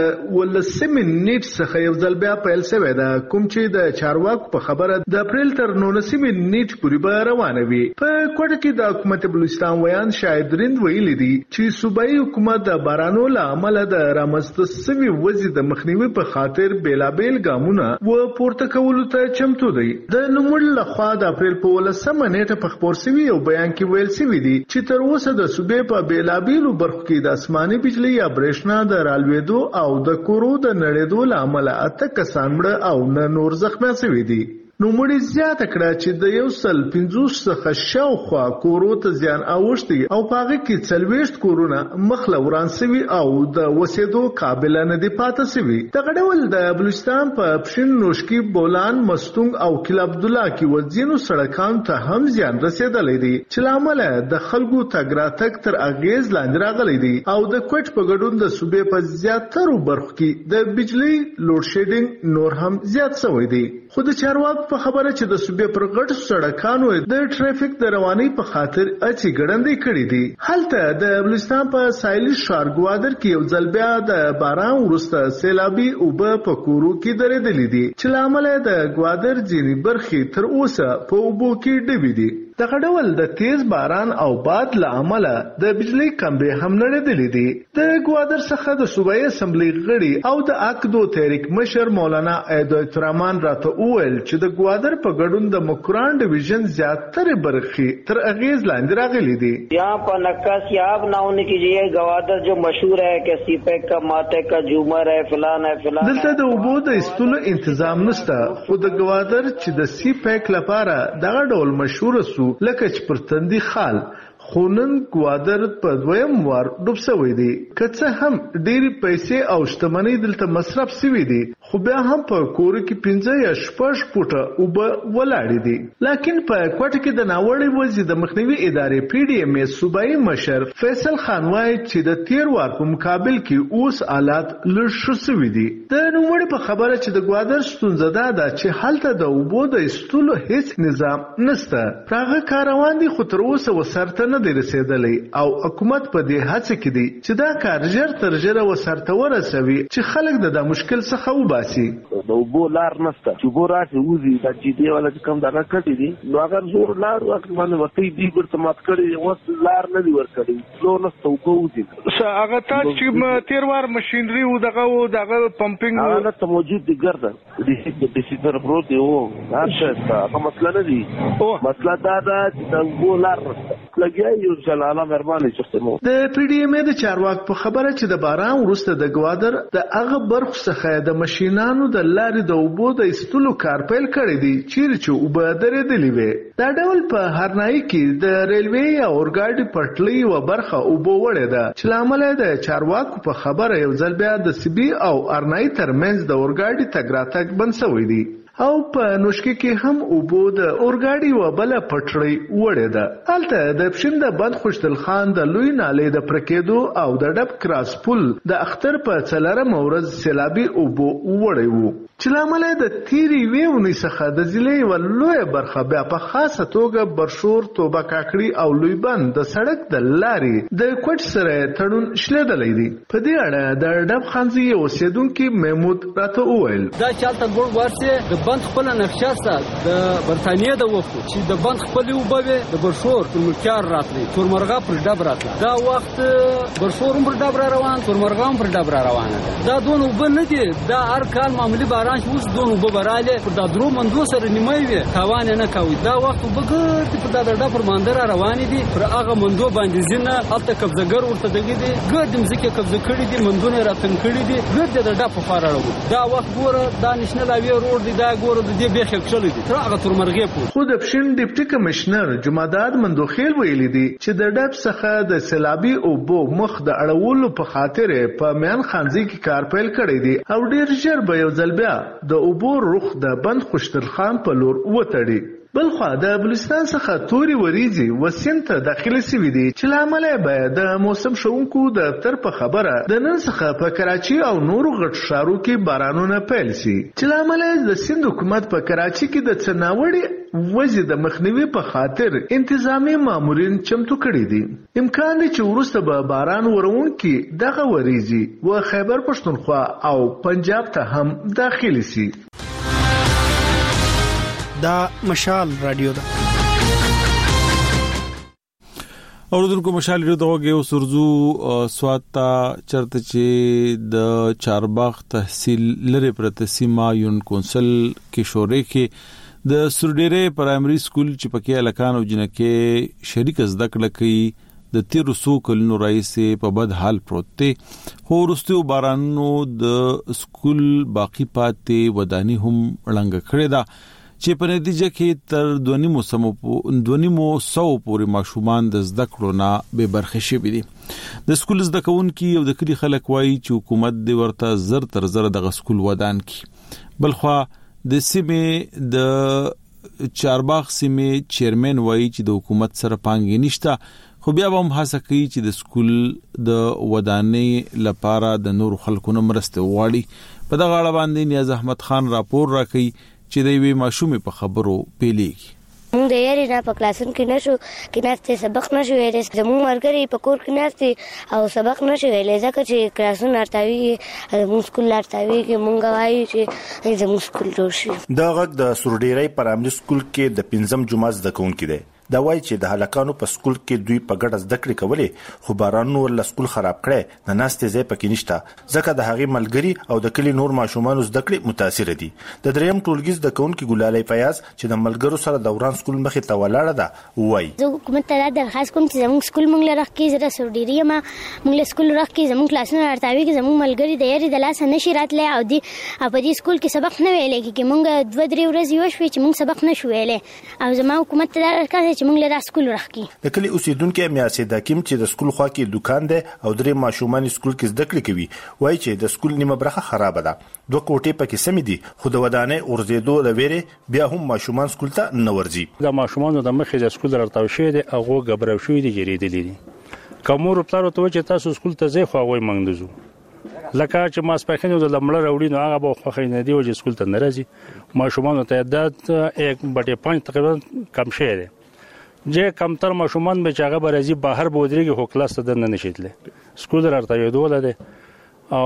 18 نیټ څخه یو ځل بیا پیل شوې ده کوم چې د چارواکو په خبره د اپریل تر 19 نیټ پورې به روانه وي په کوټه کې د حکومت بلوچستان ویان شاهد رند ویلي دي چې صوبایي حکومت د بارانو له امله د رامنځته شوي وضع د مخنیوي په خاطر بیلابیل ګامونه و پورته کولو ته چمتو دی د نوموړي لخوا د اپریل په 18 نیټه په خبر شوي یو بیان کې ویل شوی دی چې تر اوسه د صوبې په بیلابیلو برخو کې د اسماني بجلی یا برېښنا د رالوېدو او د کورو د نړېدو له امله 8 کسان مړه او نور زخمي شوي دي نو مړي زیاته کړه چې د 150 څخه شاوخوا کورو ته زیان اوښتي او پاغه کې 40 کورونه مخله وران شوي او د وسېدو قابل نه دي پاتې شوي د غډول د بلوچستان په پښین نوشکی بولان مستونګ او کل عبد الله کې وځینو سړکان ته هم زیان رسیدلې دي چې لامل د خلکو تګراتک تر اغیز لاندې راغلي دي او د کوټ په ګډون د صوبې په زیاترو برخو کې د بجلی لوډ شیډینګ نور هم زیات شوی دی خو د چارواکو په خبره چې د صوبې پر غټ سړکانو د ټریفیک د رواني په خاطر اچي ګړندې کړې دي هلته د بلوچستان په ساحلي ښار گوادر کې یو ځل بیا د باران وروسته سیلابي اوبه په کورو کې درېدلې دي چې لامل د گوادر ځینې برخې تر اوسه په اوبو کې ډوبې دي دغه ډول د تیز باران او باد له امله د بجلی کمبې هم نړېدلې دي د گوادر څخه د صوبایي اسمبلی غړي او د اکدو تحریک مشر مولانا ایدایت الرحمن راته وویل چې د گوادر په ګډون د مکران ډیویژن زیاتره برخې تر اغیز لاندې راغلي دي यहाँ पर नक्काशियाब ना होने कीजिए गवादर जो मशहूर है कि सीपेक का माटे का झूमर है फिलान है फिलान دلته د اوبو د استلو تنظیم نشته خو د گوادر چې د سیپیک لپاره دغه ډول مشهور سو لکه چې پر تندي خال خونن گوادر په دویم وار ډوب شوی دی که څه هم ډېری پیسې او شتمنۍ دلته مصرف شوي دي خو بیا هم په کور کې 15 یا 16 فوټه اوبه ولاړې دي لکن په کوټه کې د ناوړې وضع د مخنیوي ادارې پی ډی ایم صوبایي مشر فیصل خان وایي چې د تیر وار په مقابل کې اوس حالات لږ ښه شوي دي د نوموړي په خبره چې د گوادر ستونزه ده چې هلته د اوبو د ایستلو هیڅ نظام نشته هغه کاروان دي خو تر اوسه وسرته نه دی رسیدلی او حکومت په دې هڅه کې دی چې دا کار ژر تر ژره وسرته ورسوي چې خلک د مشکل څخه وباسي د اوبو لار نشته چې اوبو راشي وځي د جی ډي والا چې کوم دغه کټي دي نو هغه زور لار وخت باندې ورته دی ګرته مات کړي اوس لار نه دی ورکړي نو نشته اوبو وځي هغه تاسو چې تیر وار ماشينري او دغه پمپینګ هغه ته موجود دي ګرځه د سیستم پروت دی او هغه مسله نه دی مسله دا ده چې د اوبو لار نشته لګیا یو جلاله مهرباني چخته د پی ډی ایم د چارواک په خبره چې د باران وروسته د گوادر د هغه برخو څخه د ماشينانو د لارې د اوبو د ایستلو کار پیل کړی دی چې اوبه درېدلې وي دا ډول په هرنایي کې د ریلوي او اورګاډي پټلۍ و برخه اوبو وړې ده چې لامل د چارواکو په خبره یو ځل بیا د سبي او ارنایي ترمنځ د اورګاډي تګ راتګ بند شوی دی او په نوشکی کې هم اوبو د اورګاډي و بل پټړی وړې ده الته د پښین د بند خوشتل خان د لوی نالې د پرکېدو او د ډب کراس پل د اختر په څلرم ورځ سیلابي اوبو وړې وو چې لامل د تیری ویونی څخه د ضلع و لوی برخه بیا په خاصه توګه برشور توبه کاکړي او لوی بند د سړک د لارې د کوټ سره تړون شلیدلې دي په دې اړه د ډب خانزي اوسیدونکو محمود راته وویل دا چالت ګور ورسه د بند خپل نقشه سره د برتانیې د وخت چې د بند خپل وبوي د برشور پر ملکیار راتلی تورمرغه پر ډب راتله دا وخت برشور پر ډب روان تورمرغه پر ډب روانه دا دون وب نه دي دا هر کال معمولی باران باران اوس دونو ببراله پر دا درو مندو سره نیمه وي تاوان نه کوي دا وخت وبګر په دا ډډه پر ماندر روان دي پر هغه مندو باندې زینه الته قبضګر ورته دغه دي ګردم ځکه قبضه کړی دي مندونه راتن کړی دي ګرد د ډډه په فارړو دا وخت ګوره دا نشنل اوی روډ دی دا ګوره د دې بیخ کړل دي تر هغه تر مرغې پور خو د پښین ډیپټي کمشنر جمعداد مندوخیل ویلي دي چې د ډب څخه د سیلابي او بو مخ د اړولو په خاطر په میان خانزي کې کار پیل کړی دی او ډیر ژر به یو ځل بیا د اوبو رخ د بند خوشتر خان په لور وتړي. بلخوا د بلوچستان څخه توري وریځي وسین ته داخلي سوي دي چې لامل به د موسم شونکو د دفتر په خبره د نن څخه په کراچي او نورو غټ ښارو کې بارانونه پیل شي چې لامل د سند حکومت په کراچي کې د څناوړي وځي د مخنیوي په خاطر انتظامی مامورین چمتو کړي دي. امکان دی چې وروسته به باران ورونکي دغه وریځي و خیبر پښتونخوا او پنجاب ته هم داخلي شي. دا مشال رادیو ده اوردونکو مشال رادیو دغه سرزو سواتا چرته چې د چارباغ تحصیل لری پرته سیما یون کونسل کې شورې کې د سرډيره پرایمري سکول چې پکې الکان او جنکه شریک زده کړه کوي د 1300 کلونو رئیس په بد حال پروت دی خو ورستو بارانو د سکول باقی پاتې ودانی هم لنګ کړی دا چې په نتیجه کې تر 2.5 پورې ماشومان د زده کړو نه به برخه شي دي. د سکول زده کوونکي او د کلی خلک وایي چې حکومت دی ورته زر تر زر د سکول ودان کی. بلخوا د سیمه د چارباغ سیمه چیرمن وایي چې د حکومت سره پانګې نشته خو بیا هم هڅه کوي چې د سکول د ودانې لپاره د نور خلکو نه مرسته وغواړي. په دغه اړه باندې نیاز احمد خان راپور راکړي چې د وی ماشومې په خبرو پیلېږي. موږ د یاري نه په کلاسونو کې نشو کې نهسته سبق نشو ویلې زموږ مرګري په کور کې نهسته او سبق نشو ویلې ځکه چې کلاسونه ارتاوي موږ سکول ارتاوي کې موږ وایو چې زموږ سکول جوړ شي. دا غږ د سرډيري پرایمري سکول کې د 5م جمعه زده کوونکي دی. دا وایي چې د هلکانو په سکول کې دوی په ګډه زده کړې کولې خو باران نور له سکول خراب کړي نه ناستې ځای پکې نشته ځکه د هغې ملګري او د کلی نور ماشومان زده کړې متاثر دي. د دریم ټولګي زده کوونکي ګلالۍ فیاض چې د ملګرو سره دوران سکول مخې ته ولاړه ده وایي زه حکومت ته درخواست کوم چې زموږ سکول موږ لره کې زړه سرډيري ما موږ له سکول راخ کې زموږ کلاسونه ارتاوي کې زموږ ملګري د یاري د لاس نشي راتلې او دی په دې سکول کې سبق نه ویلې کې موږ 2-3 ورځې وشوي چې موږ سبق نشو ویلې او زموږ حکومت ته درخواست چې موږ لره سکول د کلی اوسیدونکو میاسید حکیم چې د سکول خوا کې دکان دی او درې ماشومان سکول کې زده کړې کوي وایي چې د سکول نیمه برخه خراب ده 2 کوټې پکې سمې دي خو د ودانې اورزیدو د ویره بیا هم ماشومان سکول ته نه ورځي. د ماشومان د مخې د سکول راټاو شوی دی هغه غبرو شوی دی جریدلې دي کومور پلارو ته چې تاسو سکول ته ځئ خو هغه منګدزو لکه چې ماسپخینو د لمړه راوړي نو هغه به خو نه دی چې سکول ته ناراضي ماشومان ته عدد 1.5 تقریبا کم شوی دی چې کمتر ماشومان به چاغه برازي بهر بودريږي خو کلاس ته نه نشیتله سکول راته یو دوله ده او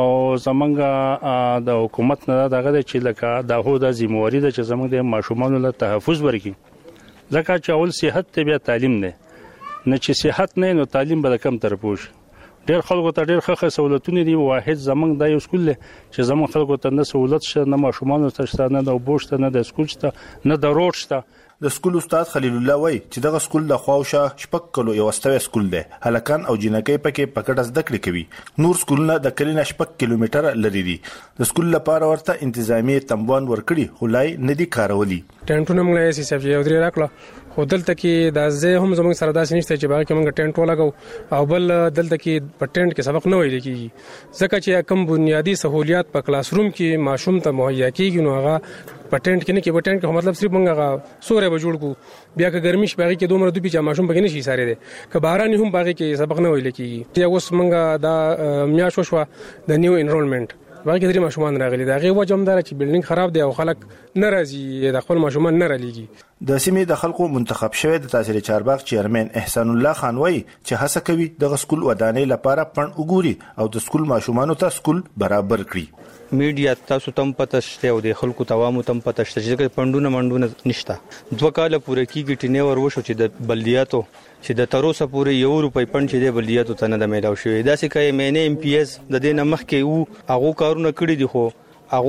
زمونږ د حکومت نه دغه چې لکه د هو د ذمہواری ده چې زمونږ د ماشومان له تحفظ ورکړي ځکه چې اول صحت ته بیا تعلیم نه چې صحت نه نو تعلیم به کم تر پوش ډېر خلکو ته ډېر ښه سہولتونه دي واحد زمونږ د یو سکول چې زمونږ خلکو ته نه سہولت شته نه ماشومان ته شته نه د بوشته نه د سکول شته نه د روډ شته. د سکول استاد خلیل الله وای چې دغه سکول د خواوشه شپږ کلو یو استوي سکول دی هلکان او جنکې پکې پکړه زده کړې کوي نور سکولونه د کلینه شپږ کیلومتره لري دي د سکول لپاره ورته انتظامی تنبوان ورکړي خلای ندي کارولي ټنټونه موږ یې سیسب یو درې راکړه خو دلته کې د ځای هم زموږ سره داسې نشته چې باغ کې موږ ټنټ ولګو او بل دلته کې په ټنټ کې سبق نه ویل کیږي ځکه چې کم بنیادی سہولیات په کلاس روم کې ماشوم ته مهیا کیږي نو هغه پټنټ کې نه کې پټنټ کې مطلب صرف موږ سورې به جوړ کو بیا که ګرمي شپږ کې دومره دوی چې ماشوم پکې نشي ساره دي که باران هم باغ کې سبق نه ویل کیږي یا اوس موږ دا میاشو شو د نیو انرولمنت باغ کې درې ماشومان راغلي دا غي وجمدار چې بلډینګ خراب دی او خلک ناراضي د خپل ماشومان نه رالېږي. د سیمې د خلکو منتخب شوی د تحصیل چارباغ چیرمن احسان الله خان وای چې هڅه کوي د سکول ودانې لپاره پړن وګوري او د سکول ماشومانو ته سکول برابر کړي. میډیا تاسو تم پته شته او د خلکو توامو تم پته شته چې پندونه منډونه نشته 2 کال پورې کیږي ټینه ور وشو چې د بلدیاتو چې د تروسه پورې یو روپۍ پند چې د بلدیاتو ته نه د میلاو شوی دا چې کای مینه ام پی ایس د دې نمخ کې وو هغه کارونه کړی دي خو هغه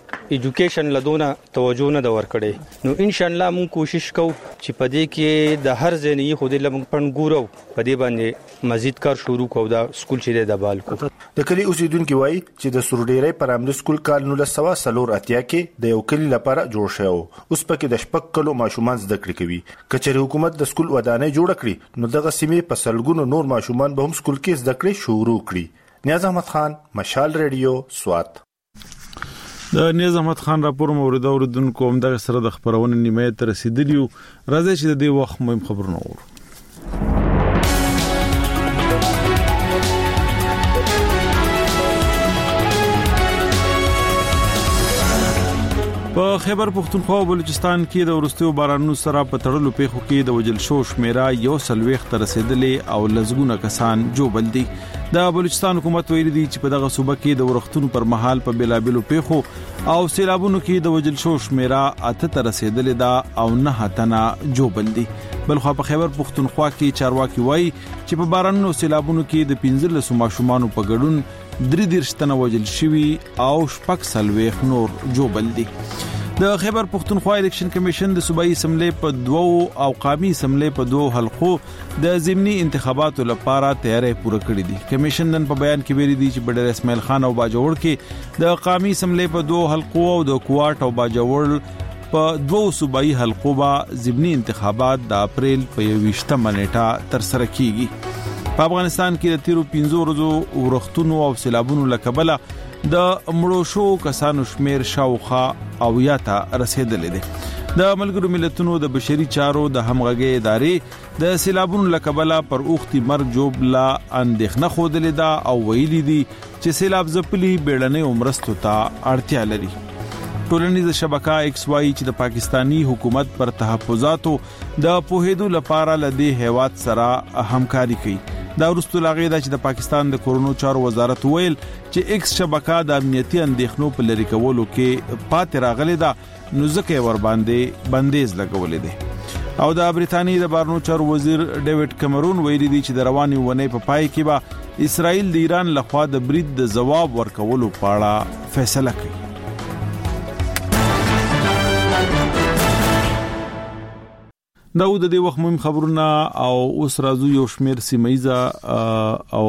ایجوکیشن لدونه توجه نه ورکړي. نو ان شاء الله مونږ کوشش کوو چې په دې کې د هر ځای خو دې لمن پن ګورو په دې باندې مزید کار شروع کوو دا سکول چې د بال کو. د کلی اوسیدونکو وایي چې د سروډيري پرامري سکول کال 1940 کې د یو کلی لپاره جوړ شو. اوس پکې د شپږ کلو ماشومان زده کړې کوي. کچېرې حکومت د سکول ودانۍ جوړ کړي نو دغه سیمې په سلګونو نور ماشومان به هم سکول کې زده کړې شروع کړي. نیاز احمد خان، مشال ریډیو، سوات. د نیاز احمد خان راپور اوریدونکو هم د سره د خبرونه نیمه ته رسیدلی. راځي چې د دې وخت مهم خبرونه وورو. په خیبر پختونخوا او بلوچستان کې د ورستیو بارانونو سره په تړلو پیښو کې د وجل شو شمیره 140 ته رسیدلې او لزګونه کسان جوړ دي. د بلوچستان حکومت ویلي دی چې په دغه صوبه کې د ورختونو پر مهال په بلابلو پیښو او سیلابونو کې د وجل شو شمیره 8 ته رسیدلې ده او 9 تنه جوړ دي. بلخو په خیبر پختونخوا کې چارواکي وایي چې په بارانونو سیلابونو کې د 15 ماشومان په ګډون 3 تنه وجل شوي او شپږ سلويخ نور جوړ دي. د خیبر پختونخوا الیکشن کمیشن د صوبایي اسمبلی په 2 او قومي اسمبلی په 2 حلقو د ضمني انتخاباتو لپاره تیاری پوره کړې دي. کمیشن نن په بیان کې ویلي دی چې بډر اسماعیل خان او باجوړ کې د قومي اسمبلی په 2 حلقو او د کوارټ او باجوړ په 2 صوبایي حلقو به ضمني انتخابات د اپریل په 28 نیټه تر سره کیږي. په افغانستان کې د تیرو 15 ورځو ورښتونو او سیلابونو لکبله د مړو شو کسانو شمیر شاوخوا او یاته رسیدلې ده. د ملګرو ملتونو د بشري چارو د همغږي ادارې د سیلابونو لکبله پر اوختي مرګ جوړلا اندېښنه خوده ده او ویلي دي چې سیلاب ځپلي بیړنۍ عمرستو ته اړتیا لري. ټولنیز شبکه ایکس واي چې د پاکستانی حکومت پر تحفظاتو د پوهېدو لپاره لدی هیواد سره همکاري کوي. دا ورستو لاغې دا چې د پاکستان د کورونو چارو وزارت ویل چې ایکس شبکه د امنیتي اندېښنو په لری کولو کې پاتې راغلي ده نو ځکه ور باندې بندیز لګولې ده. او د برېټانیا د بارنو چارو وزیر ډیوډ کیمرون ویلي دی چې د رواني ونې په پای کې به اسرائیل د ایران لخوا د برید د جواب ورکولو په اړه فیصله کوي. دا د دې وخت مهم خبرونه او اوس راځو یو شمیر سیمایزه او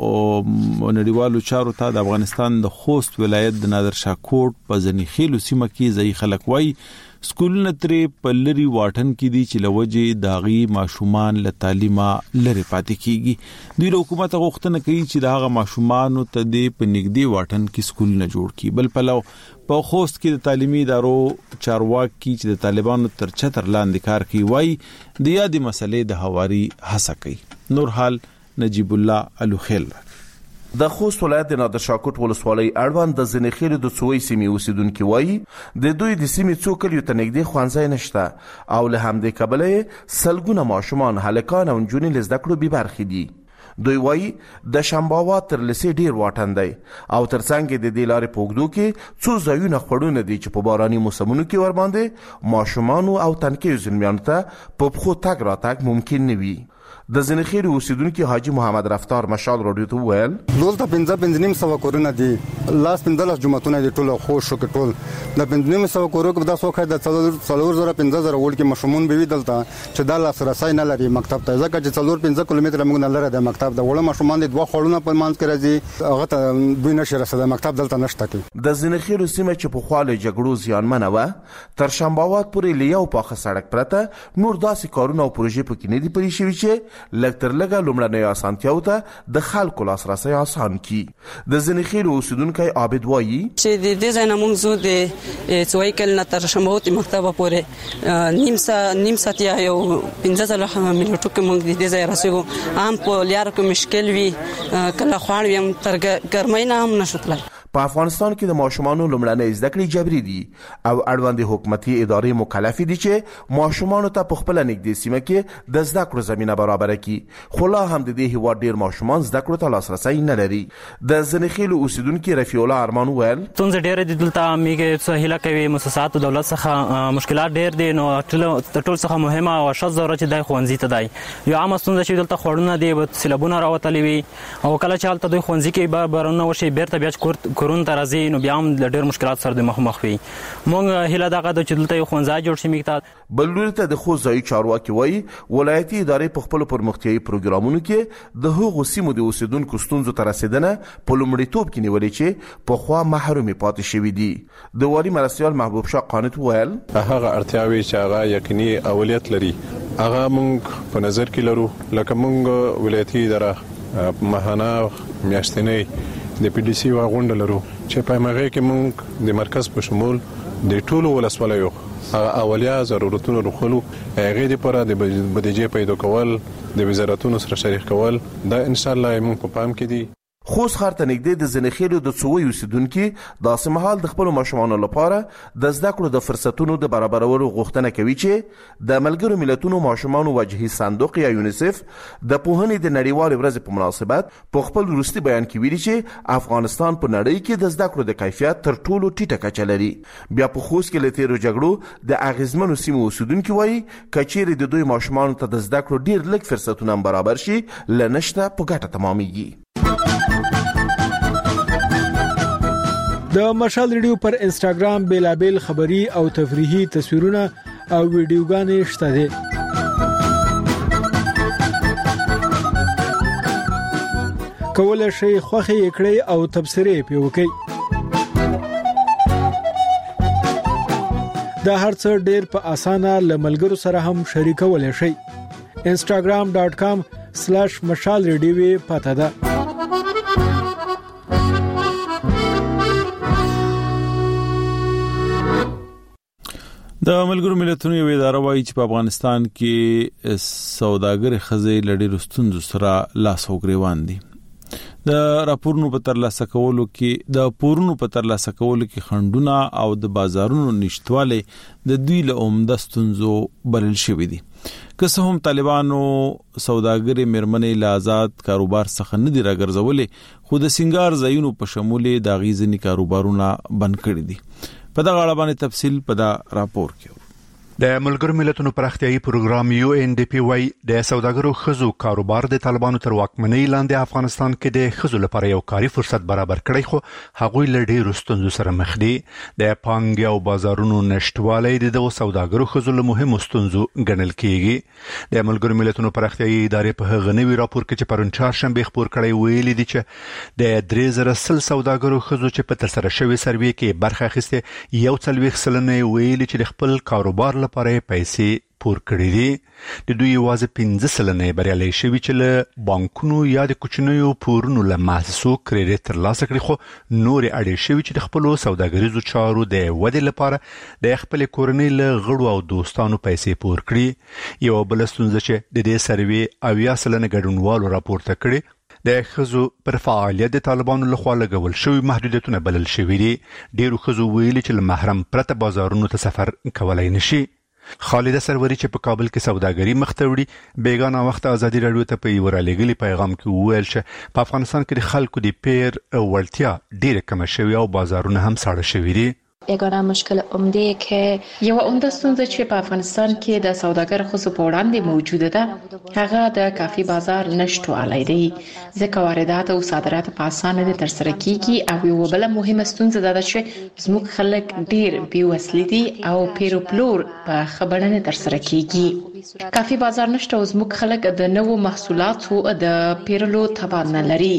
نړیوالو چارو ته. د افغانستان د خوست ولایت د نادر شاه کوټ په ځنیخېلو سیمه کې ځای خلک وای سکولونه ترې په لری واټن کې دي چې لوجه داغي ماشومان له تعلیمه لری پاتې کیږي. دوی حکومت غوښتنه کوي چې دغه ماشومان ته د پنګدي واټن کې سکولونه جوړ کړي. بل پلو په خوست کې د تعلیمي ادارو چارواکي چې د طالبانو تر چتر لاندې کار کوي وای د یادې مسلې د هواري هڅه کوي. نور حال نجیب الله الوخیل. د خوست ولایت د نادر شاه کوټ ولسوالۍ اړوند د ځنیخېلو د څوې سیمې اوسیدونکو وایي د دوی د سیمې څو کلیو ته نږدې ښوونځی نشته او له همدې کبله سلګونه ماشومان هلکان او نجونې له زده کړو بې برخې دي. دوی وایي د شنباوا تر لسې ډیر واټن دی او ترڅنګ د دې لارې په اوږدو کې څو ځایونه خړونه دي چې په باراني موسمونو کې ور باندې ماشومانو او تنکیو زلمیانو ته په پښو تګ راتګ ممکن نه وي. د ځنیخېلو اوسیدونکو حاجی محمد رفتار مشال رادیو ته ویل دلته 15 کورونه دي لاس 15 جمعتونه دي ټول خوشو کې ټول د 15 کورو کې د سوخه د 3,000 ول کې مشمون به دلته چې د لاس رسای نه لري مکتب ته ځکه چې 4-5 کیلومتر موږ نه لري د مکتب د وړو مشمون د دوه خړونه په مانځ کې راځي هغه ته دوی نشه رسېده مکتب دلته نشته کی. د ځنیخېلو سیمه چې په خواله جګړو زیانمنه و تر شنباوات پورې لیاو پاخه سړک پرته نور داسې کارونه او پروژې پکې نه دي پرې شوي چې لکتر لګا لومړنۍ اسانتیاو ته د خلکو لاسرسي آسان کی. د ځنیخېلو اوسیدونکو عابد وایي چې د دې ځای نه موږ زو د څوې کل نه تر شنباوت مکتب پورې نیم ساعت یا 15 منټو کې موږ د دې ځای رسېږو. عام په لیار کې مشکل وي کله خواړ ویم تر ګرمۍ نه هم نشوتلای. په افغانستان کې د ماشومانو لومړنۍ زده کړې جبري دي او اړوند حکومتي ادارې مکلف دي چې ماشومانو ته په خپل نږدې سیمه کې د زده کړو زمينه برابر کړي. خو لا هم د دې هیواد ډیر ماشومان زده کړو ته لاسرسي نه لري. د ځنیخېلو اوسیدونکو رفیع الله ارمان ویل تونځ ډیر دي دلته میګه سهیله کوي مؤسسات دولت څخه مشکلات ډیر دي نو ټول څخه مهمه او شاذ ضرورت چې د خوانزي ته دی یو عام ستونزه چې دلته خورونه دي سیلابونه راوتلې وي او کله چې حالت دوی خوانزي کې بارونه وشي بیرته بیا کورون ته راځي نو بیا هم ډېر مشکلات سره د مخ وي. موږ هیله دغه ده چې دلته یو ښوونځی جوړ شي. میکتا بل لوري ته د خوست ځایي چارواکي وایي ولایتي ادارې په خپلو پرمختیایي پروګرامونو کې د هغو سیمو د اوسیدونکو ستونزو ته رسېدنه په لومړیتوب کې نیولې چې پخوا محرومې پاتې شوي دي. د والي مرستیال محبوب شاه قانت وویل هغه اړتیاوې چې هغه یقیني اولویت لري هغه موږ په نظر کې لرو. لکه موږ ولایتي اداره ماهانه میاشتنۍ د پی ډي سي غونډه لرو چې په هغه کې موږ د مرکز په شمول د ټولو ولسوالیو اولیا ضرورتونو رخلو هغه لپاره د بودیجې پیدا کول د وزارتونو سره شریک کول دا ان شاء الله موږ په پام کې دي. خوست ښار ته نږدې د زنخیلو د څووي اوسیدونکي داسې مهال د خپلو ماشومانو لپاره د زده کړو د فرصتونو د برابرولو غوښتنه کوي چې د ملګرو ملتونو ماشومانو وجهي صندوق یا یونیسف د پوهنې د نړیوالې ورځې په مناسبت په خپل وروستي بیان کې ویلي چې افغانستان په نړۍ کې د زده کړو د کیفیت تر ټولو ټیټه کچه لري. بیا په خوست کې له تیرو جګړو د اغیزمنو سیمو اوسیدونکي وایي که چیرې د دوی ماشومانو ته د زده کړو ډېر لږ فرصتونه برابر شي له نشته په ګټه تمامیږي. د مشال ریډیو پر انسټاګرام بیلابل خبری او تفریحي تصویرونه او ویډیوګانې شته دي. کولای شئ خوښي کړئ او تبصرې پې وکړئ. دا هر څه ډېر په اسانه له ملګرو سره هم شریکولای شئ. instagram.com/mashalradio پته ده. د ملګرو ملتونو یو اداره وایي چې په افغانستان کې سوداګر خزې لړې رستونزو سره لاس او ګریوان دي. د راپورونو په ترلاسه کولو کې خندونه او د بازارونو نشټواله د دوی له عمده ستونزو بلل شوې دي. که څه هم طالبانو سوداګر مرمنې له آزاد کاروبار څخه نه دي راګرځولې خو د سنگار ځایونو په شمول د غیزنی کاروبارونه بند کړي دي. په دغه اړه باندې تفصیل په دا راپور کې. د ملګرو ملتونو پراختیایي پروګرام UNDP وايي د سوداګرو خزو کاروبار د طالبانو تر واکمنۍ لاندې افغانستان کې د خزو لپاره یو کاري فرصت برابر کړی خو هغوی له ډېرو ستونزو سره مخ دي. د پانګې او بازارونو نشټوالی د دغو سوداګرو خزو له مهمو ستونزو ګڼل کېږي. د ملګرو ملتونو پراختیایي ادارې په هغه نوي راپور کې چې پرون چهارشنبې خپور کړی ویلي دي چې د 3000 سوداګرو خزو چې په ترسره شوې سروې کې برخه اخیستې 41% ویلي چې د خپل کاروبار لپاره پیسې پور کړې دي. د دوی یوازې 15% بریالي شوي چې له بانکونو یا د کوچنیو پورونو له مؤسسو کریډټ ترلاسه کړي خو نورې اړې شوي چې د خپلو سوداګریزو چارو د ودې لپاره د خپلې کورنۍ له غړو او دوستانو پیسې پور کړي. یو بل ستونزه چې د دې سروې 80% ګډونوالو راپورته کړي د خزو پر فعالیت د طالبانو لخوا لګول شوی محدودیتونه بلل شوي دي. ډیرو خزو ویلي چې له محرم پرته بازارونو ته سفر کولای نشي. خالده سروري چې په کابل کې سوداګري مخته وړي بیگانه وخت ازادي راډیو ته په یو رالېږلي پیغام کې وویل چې په افغانستان کې د خلکو د پیر وړتیا ډیره کمه شوې او بازارونه هم ساړه شوي دي. یگانه مشکل عمده که یو عمده ستونزه چې په افغانستان کې د سوداګر خصوص په وړاندې موجوده ده هغه د کافي بازار نشټوالی دی. ځکه واردات او صادرات په اسانه د ترسره کیږي او یو بل مهمه ستونزه ده چې زموږ خلک ډیر بیوسلی دي او پیروپلور په خبرنه ترسره کیږي. کافي بازار نشته او زموږ خلک د نوو محصولاتو د پیرلو توان نه لري.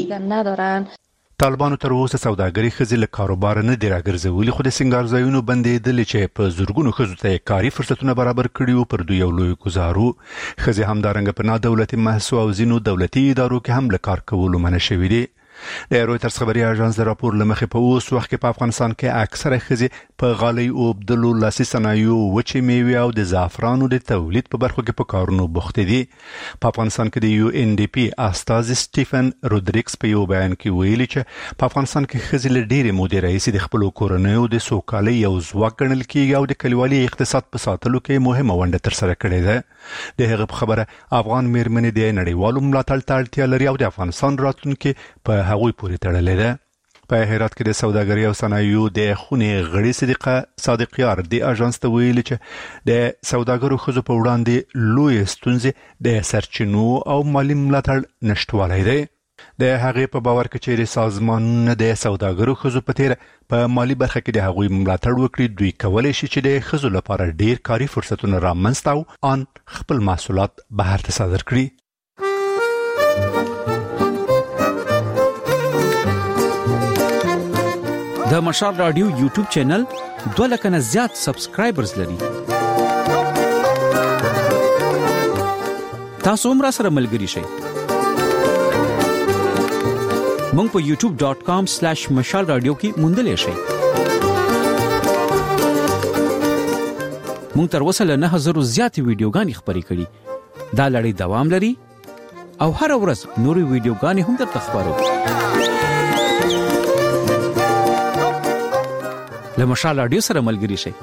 طالبانو تر اوسه سوداګري خزې له کاروبار نه دی راګرځولي خو د سنگار ځایونو بندېدلې چې په زرګونو خزو ته کاري فرصتونه برابر کړي او پر دوی یو لوی ګزارو. خزې همدارنګه په نادولتي محصو او ځینو دولتي ادارو کې هم له کار کولو منع شوي دي. د رویټرز خبري اژانس د راپور لمخې په اوس وخت کې په افغانستان کې اکثره خزې په غالۍ او بدلو لاسي صنایعو وچې میوې او د زعفرانو د تولید په برخو کې په کارونو بوخت دي. په افغانستان کې د UNDP استاذ سټیفن رودریکس په یو بیان کې ویلي چې په افغانستان کې خزې له ډېرې مودې راهیسې د خپلو کورنیو د سوکالۍ یو ځواک ګڼل کېږي او د کلیوالي اقتصاد په ساتلو کې مهمه ونډه ترسره کړې ده. د هغه په خبره افغان میرمنې د نړیوالو ملاتړ ته اړتیا لري او د افغانستان راتلونکي په هغوی پورې تړلې ده. په هرات کې د سوداګرۍ او صنایعو د خونې غړي صادقیار د اژانس ته ویلي چې د سوداګرو خزو په وړاندې لوی ستونزې د سرچینو او مالی ملاتړ نشټوالی دی. د هغې په باور کې چیرې سازمانونه د سوداګرو ښځو په تیر په مالی برخه کې د هغوی ملاتړ وکړي، دوی کولی شي چې د ښځو لپاره ډیر کاري فرصتونه رامنځته او ان خپل محصولات بهر ته صادر کړي. د مشال رادیو یوټیوب چینل 2 لک نه زیات سبسکرایبرز لري. تاسو هم را سره ملګري شئ. مونږ په youtube.com/مشال رادیو کې موندلې شئ. مونږ تر اوسه له 9000 زیاتې ویډیوګانې خپرې کړې. دا لړۍ دوام لري او هر ورځ نورې ویډیوګانې هم درته خپرو. له مشال رادیو سره ملګري شئ.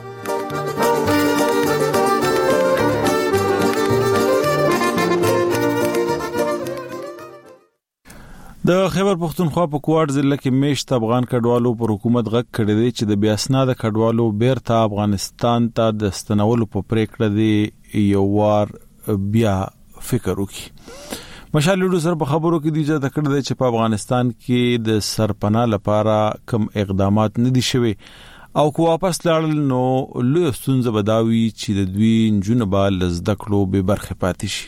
د خیبر پختونخوا په کوټ ضلع کې میشت افغان کډوالو پر حکومت غږ کړی دی چې د بیا اسناد کډوالو بیرته افغانستان ته د ستنولو په پریکړه دی یو وار بیا فکر وکړي. مشال رادیو سره په خبرو کې دی چې کړی دی چې په افغانستان کې د سرپناه لپاره کوم اقدامات نه دي شوي او کو واپس لاړل نو لوی ستونزه بداوي چې د دوی جنونه به لزده کړو به برخه پاتې شي.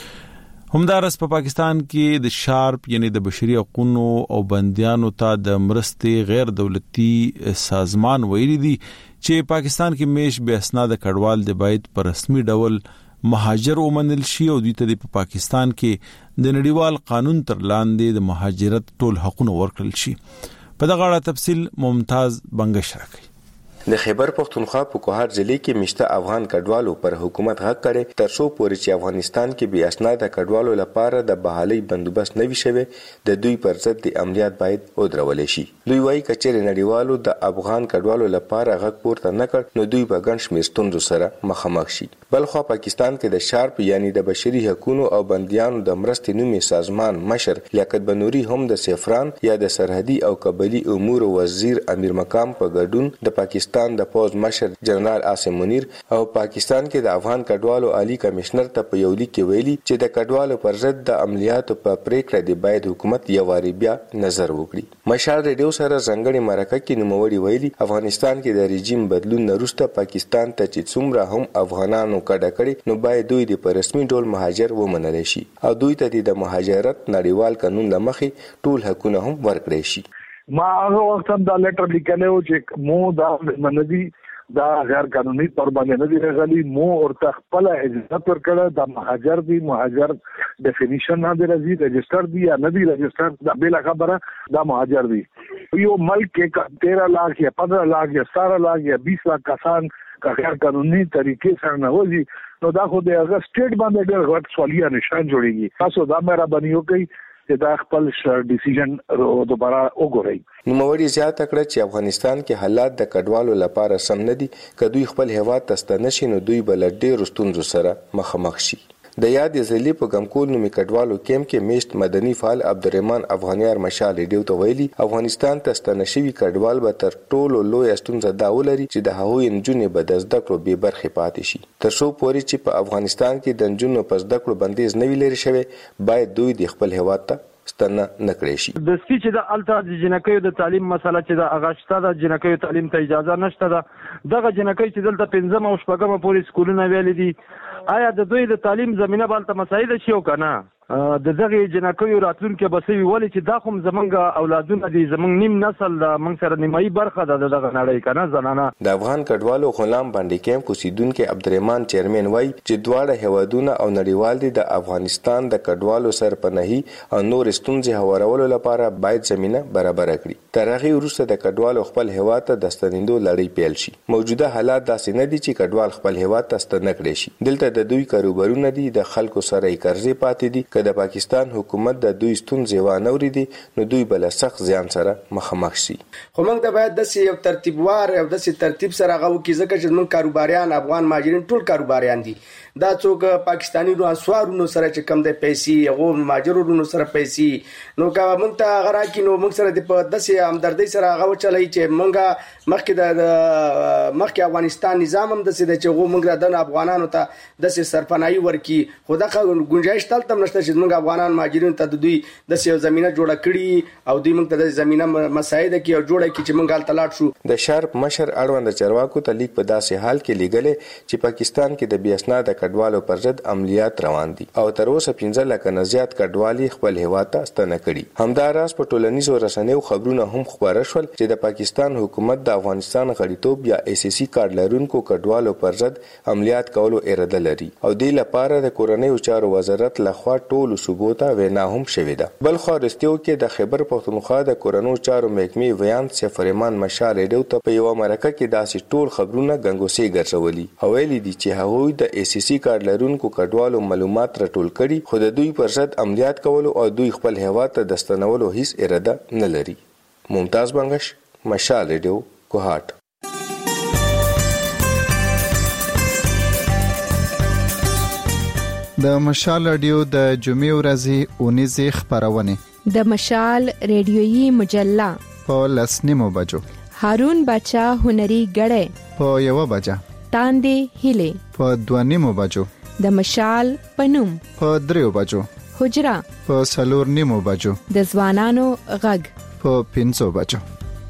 همدارس په پاکستان کې د شارپ یعنی د بشري حقوقو او بنديانو ته د مرستې غیر دولتي سازمان ویلي دي چې پاکستان کې میش به اسناد کډوال د باید پر رسمي ډول مهاجر ومنل شي او دوی ته په پاکستان کې د نړیوال قانون تر لاندې د مهاجرت ټول حقوق ورکړل شي. په دغه اړه تفصیل ممتاز بنگش راکړي. د خیبر پختونخوا په کوهات ضلع کې مشته افغان کډوالو پر حکومت غږ کړي تر څو پورې چې افغانستان کې بې اسناد کډوالو لپاره د بحالي بندوبست نه وي شوی د دوی پر ضد د عملیات باید ودرول شي. دوی وايي کچېرې نړیوالو د افغان کډوالو لپاره غږ پورته نه کړ نو دوی به ګڼ شمېر ستونزو سره مخامخ شي. بلخو پاکستان کې د شارپ یعنی د بشري حقوقو او بنديانو د مرستې نومي سازمان مشر لیاقت بنوري هم د سفران یا د سرحدي او قبلي امور وزیر امیر مقام په ګډون د پاکستان د پوز مشر جنرال عاصم منیر او پاکستان کې د افغان کډوالو عالی کمشنر ته په یو لیک کې ویلي چې د کډوالو پر ضد د عملیاتو په پریکړه دی باید حکومت یو واری بیا نظر وکړي. مشال رادیو سره ځنګړي مرکه کې نوموړي ویلي افغانستان کې د رژیم بدلون وروسته پاکستان ته چې څومره هم افغانانو کډه کړي نو باید دوی د په رسمي ډول مهاجر ومنل شي او دوی ته د مهاجرت نړیوال قانون لمخې ټول حقوق هم ورکړي شي. ما هغه وخت هم دا لیټر لیکلو چې مو دا مندي دا غیر قانوني پر باندې نه دی راغلي. مو ورته خپل اجازه ورکړه د مهاجر دی مهاجر ډیفینیشن نه دی راځي رجستر دی یا نه دی رجستر دا بل خبره دا مهاجر دی. یو ملک کې 13 लाख یا 15 लाख یا 17 लाख یا 20 लाख کسان که غیر قانوني طریقې سره نه وځي نو دا خو د هغه سټیټ باندې ډېر غټ سوالیه نشان جوړیږي. تاسو دا مهرباني وکړئ چې دا خپل ډیسیژن دوباره وګورئ. نوموړي زیاته کړه چې افغانستان کې حالات د کډوالو لپاره سم نه دي. که دوی خپل هیواد ته ستنه شي نو دوی به له ډېرو ستونزو سره مخامخ شي. د یاد ضلع په ګمکول نومي کډوالو کیمپ کې میشت مدني فعال عبدالرحمن افغانیار مشال رادیو ته ویلي افغانستان ته ستنه شوي کډوال به تر ټولو لوی ستونزه دا ولري چې د هغوی نجونې به د زده کړو بې برخې پاتې شي. تر څو پورې چې په افغانستان کې د نجونو په زده کړو بندیز نه وي لرې شوی باید دوی د خپل هیواد ته ستنه نکړي شي. د سپیچ د الټا د جنکیو د تعلیم مسله چې د اغاشته د جنکیو تعلیم ته اجازه نشته ده. دغه جنکی چې دلته 5 او 6 پورې سکولونه ویل دي آیا د دوی د تعلیم زمينه بالته مسایل شي او کنه د دغه جنکیو راتلونکي بسوي ولې چې دا کوم زمونږ اولادونه دي زمونږ نیم نسل د موږ سره نیمایي برخه ده دغه نړۍ کنه زنانه. د افغان کډوالو غلام باندې کیمپ اوسیدونکو عبدالرحمن چیرمن وای چې دواړه هوادونه او نړیوال دي د افغانستان د کډوالو سرپناهي او نور ستونزې هوارولو لپاره باید زمينه برابر کړي. تر هغه وروسته د کډوالو خپل هیواد ته د ستنېدو لړۍ پیل شي. موجوده حالات داسې نه دي چې کډوال خپل هیواد ته ستنه کړي شي. دلته د دوی کاروبارونه دي د خلکو سره یې قرضې پاتې دي. که د پاکستان حکومت د دوی ستونزې وانوري دي نو دوی بل سخت زیان سره مخامخ شي. خو موږ ته باید د یو ترتیبوار او د ترتیب سره غو کې ځکه چې موږ کاروباریان افغان مهاجرین ټول کاروباریان دي. دا څوک پاکستانی روانسوارونو سره چې کم د پیسې هغه مهاجرونو سره پیسې نو کا موږ ته غرا کې نو موږ سره د داسې همدردی سره هغه چلای چې موږ مخکې افغانستان نظام هم داسې د چې موږ د افغانانو ته داسې سرپناهي ورکی خو دا گنجائش تل تم نشته چې چې موږ افغانان مهاجرین ته د دوی د سیو زمينه جوړه کړي او دوی موږ ته د زمينه مساعده کې او جوړه کې چې موږ حالت لاړ شو. د شارپ مشر اړوند چارواکو ته لیک په داسې حال کې لیږلې چې پاکستان کې د بې اسناده کډوالو پر ضد عملیات روان دي او تر اوسه 15 لک نه زیات کډوالي خپل هیواد ته ستنه کړي. همداراز په ټولنیزو رسنیو خبرونه هم خبره شول چې د پاکستان حکومت د افغانستان غړیتوب یا ACC کارت لرونکو کډوالو پر ضد عملیات کولو اراده لري او د لپاره د کورنیو چارو وزارت لخوا ټولو صوبو ته وینا هم شوې ده. بل خو رستیو کې د خیبر پختونخوا د کورنیو چارو محکمې ویان سفرمان مشال ریډیو ته په یو مرکه کې داسې ټول خبرونه غنګوسي ګرځولي او ویلي دي چې هغوی د ACC کارت لرونکو کډوالو معلومات راټول کړي خو د دوی پر ضد عملیات کولو او دوی خپل هیواد ته د ستنولو هیڅ اراده نه لري. ممتاز بنگش، مشال ریډیو، کوهاټ. د مشال رادیو د جمعې ورځې اونیزه خبرونه د مشال ریډیویي مجله په 10:00 بجو، هارون بچا هنري غړې په 1 بجه، تاندې هله په 2:30 بجو، د مشال پنوم په 3 بجو، حجرا په 4:30 بجو، د ځوانانو غږ په 5 بجو.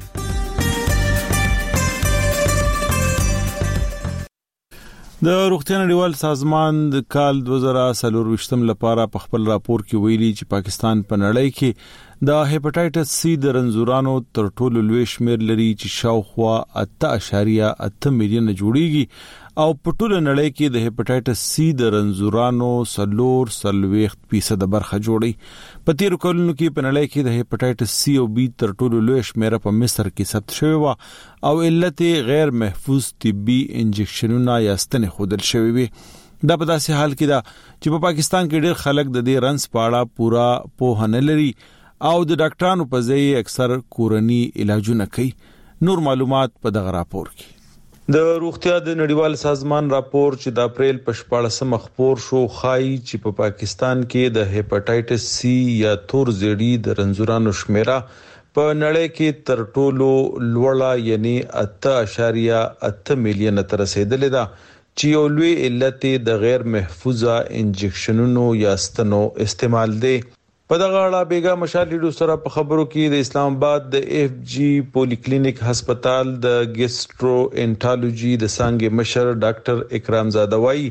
د روغتیا نړیوال سازمان د کال 2024 لپاره په خپل راپور کې ویلي چې پاکستان په نړۍ کې د هپاتایټس سی د رنځورانو تر ټولو لوی شمیر لري چې شاوخوا 8.8 میلیون جوړیږي او په ټوله نړۍ کې د هپاتایټس سی د رنځورانو 40% برخه جوړي. په تیر کلونو کې په نړۍ کې د هپاتایټس سی او بی تر ټولو لوی شمیر په مصر کې ثبت شوی و او علت غیر محفوظ طبي انجکشنونه یا ستنې خودل شوی وي. دا په داسې حال کې ده چې په پاکستان کې ډېر خلک د دې رنځ په اړه پورا پوهه نه لري او د ډاکټرانو په ځای اکثر کورنی علاجونه کوي. نور معلومات په دغه راپور کې. د روغتیا د نړیوال سازمان راپور چې د اپریل په 14 خبر شو خای چې په پاکستان کې د هپاتایټس سی یا تور زیړی د رنځورانو شمیره په نړۍ کې تر ټولو لوړه یعنی 8.8 میلیون تر رسیدلې ده چې یو لوی علت د غیر محفوظه انجکشنونو یا ستنو استعمال دی. په دغه اړه بیګا مشال ریډیو سره په خبرو کې د اسلام آباد د FG پولی کلینیک هسپتال د ګیسټرو انټالوجي د څنګه مشر ډاکټر اکرام زاده وایي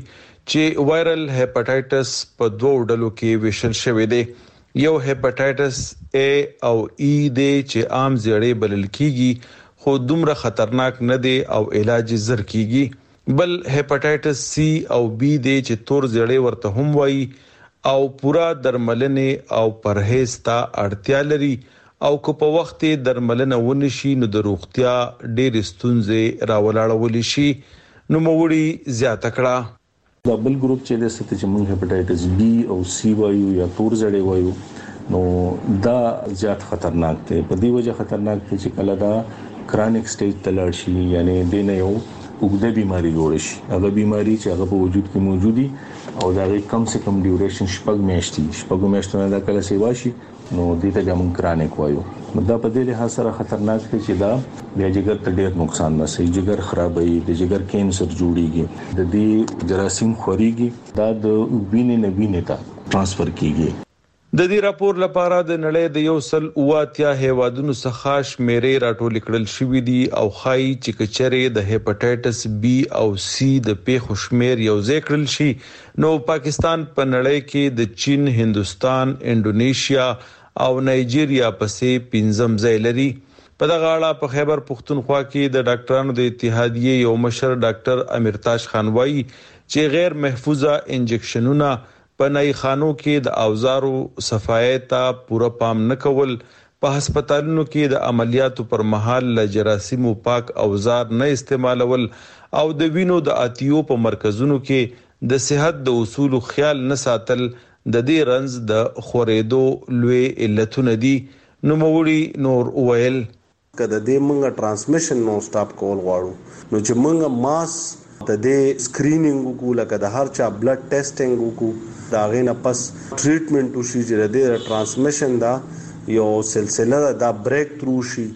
چې وایرل هپاتایټس په دوه ډلو کې ویشل شوی دی. یو هپاتایټس A او E دی چې عام زیړې بلل کیږي خو دومره خطرناک نه دی او علاج زر کیږي. بل هپاتایټس C او B دی چې تور زیړې ورته هم وایي او پورا درملنه او پرهیز ته اړتیا لري او کو په وخت درملنه ونشي نو د روغتیا ډېر ستونزې راولاړول شي. نو موړي زیاته کړه د بل ګروپ چې د ست چې موږ هپاتایټس B او C وایو یا تور زړې وایو نو دا زیات خطرناک دی. په دې وجه خطرناک دی چې کله دا کرونیک سټیج ته لاړ شي یعنی د نه یو وګړه بیماری جوړ شي. هغه بیماری چې هغه په وجود کې موجودي او دا کم سے کم ډیوریشن شپږ میاشتې نه دا کله سیوا شي نو دې ته موږ کرونیک وایو. دا په دې له سره خطرناک دی چې دا بیا جګر ته ډېر نقصان رسوي، جګر خرابوي، د جګر کینسر جوړیږي، د دې جراثیم خوريږي، دا د وینې نه وینې ته ترانسفر کیږي. د دې راپور لپاره د نړۍ د 180 هیوادونو څخه شمیرې راټول کړل شوې دي او خای چې کچره د هپاتایټس B او C د پیښو شمیر یو ځای کړل شي نو پاکستان په نړۍ کې د چین، هندستان، انډونیشیا او نایجیریا پسې 5م ځای لري. په دغه اړه په خیبر پختونخوا کې د ډاکټرانو د اتحادیې یو مشر ډاکټر امیرتاج خان وایي چې غیر محفوظه انجکشنونه په نای خانو کې د اوزارو صفایت ته پوره پام نه کول، په هسپتالونو کې د عملیاتو پر مهال ل جراثیم پاک اوزار نه استعمالول او د وینو د اتیو په مرکزونو کې د صحت د اصول خیال نه ساتل د دې رنځ د خورېدو لوی علتونه دي. نو موړي نور ویل کله د موږ ترانسمیشن نو سټاپ کول غواړو نو چې موږ ماس د دې سکرینینګ وکړو لکه د هر چا بلډ ټیسټینګ وکړو دا غینه پس ټریټمنټ وشي چې د ترانسمیشن دا یو سلسله دا بریک تھرو شي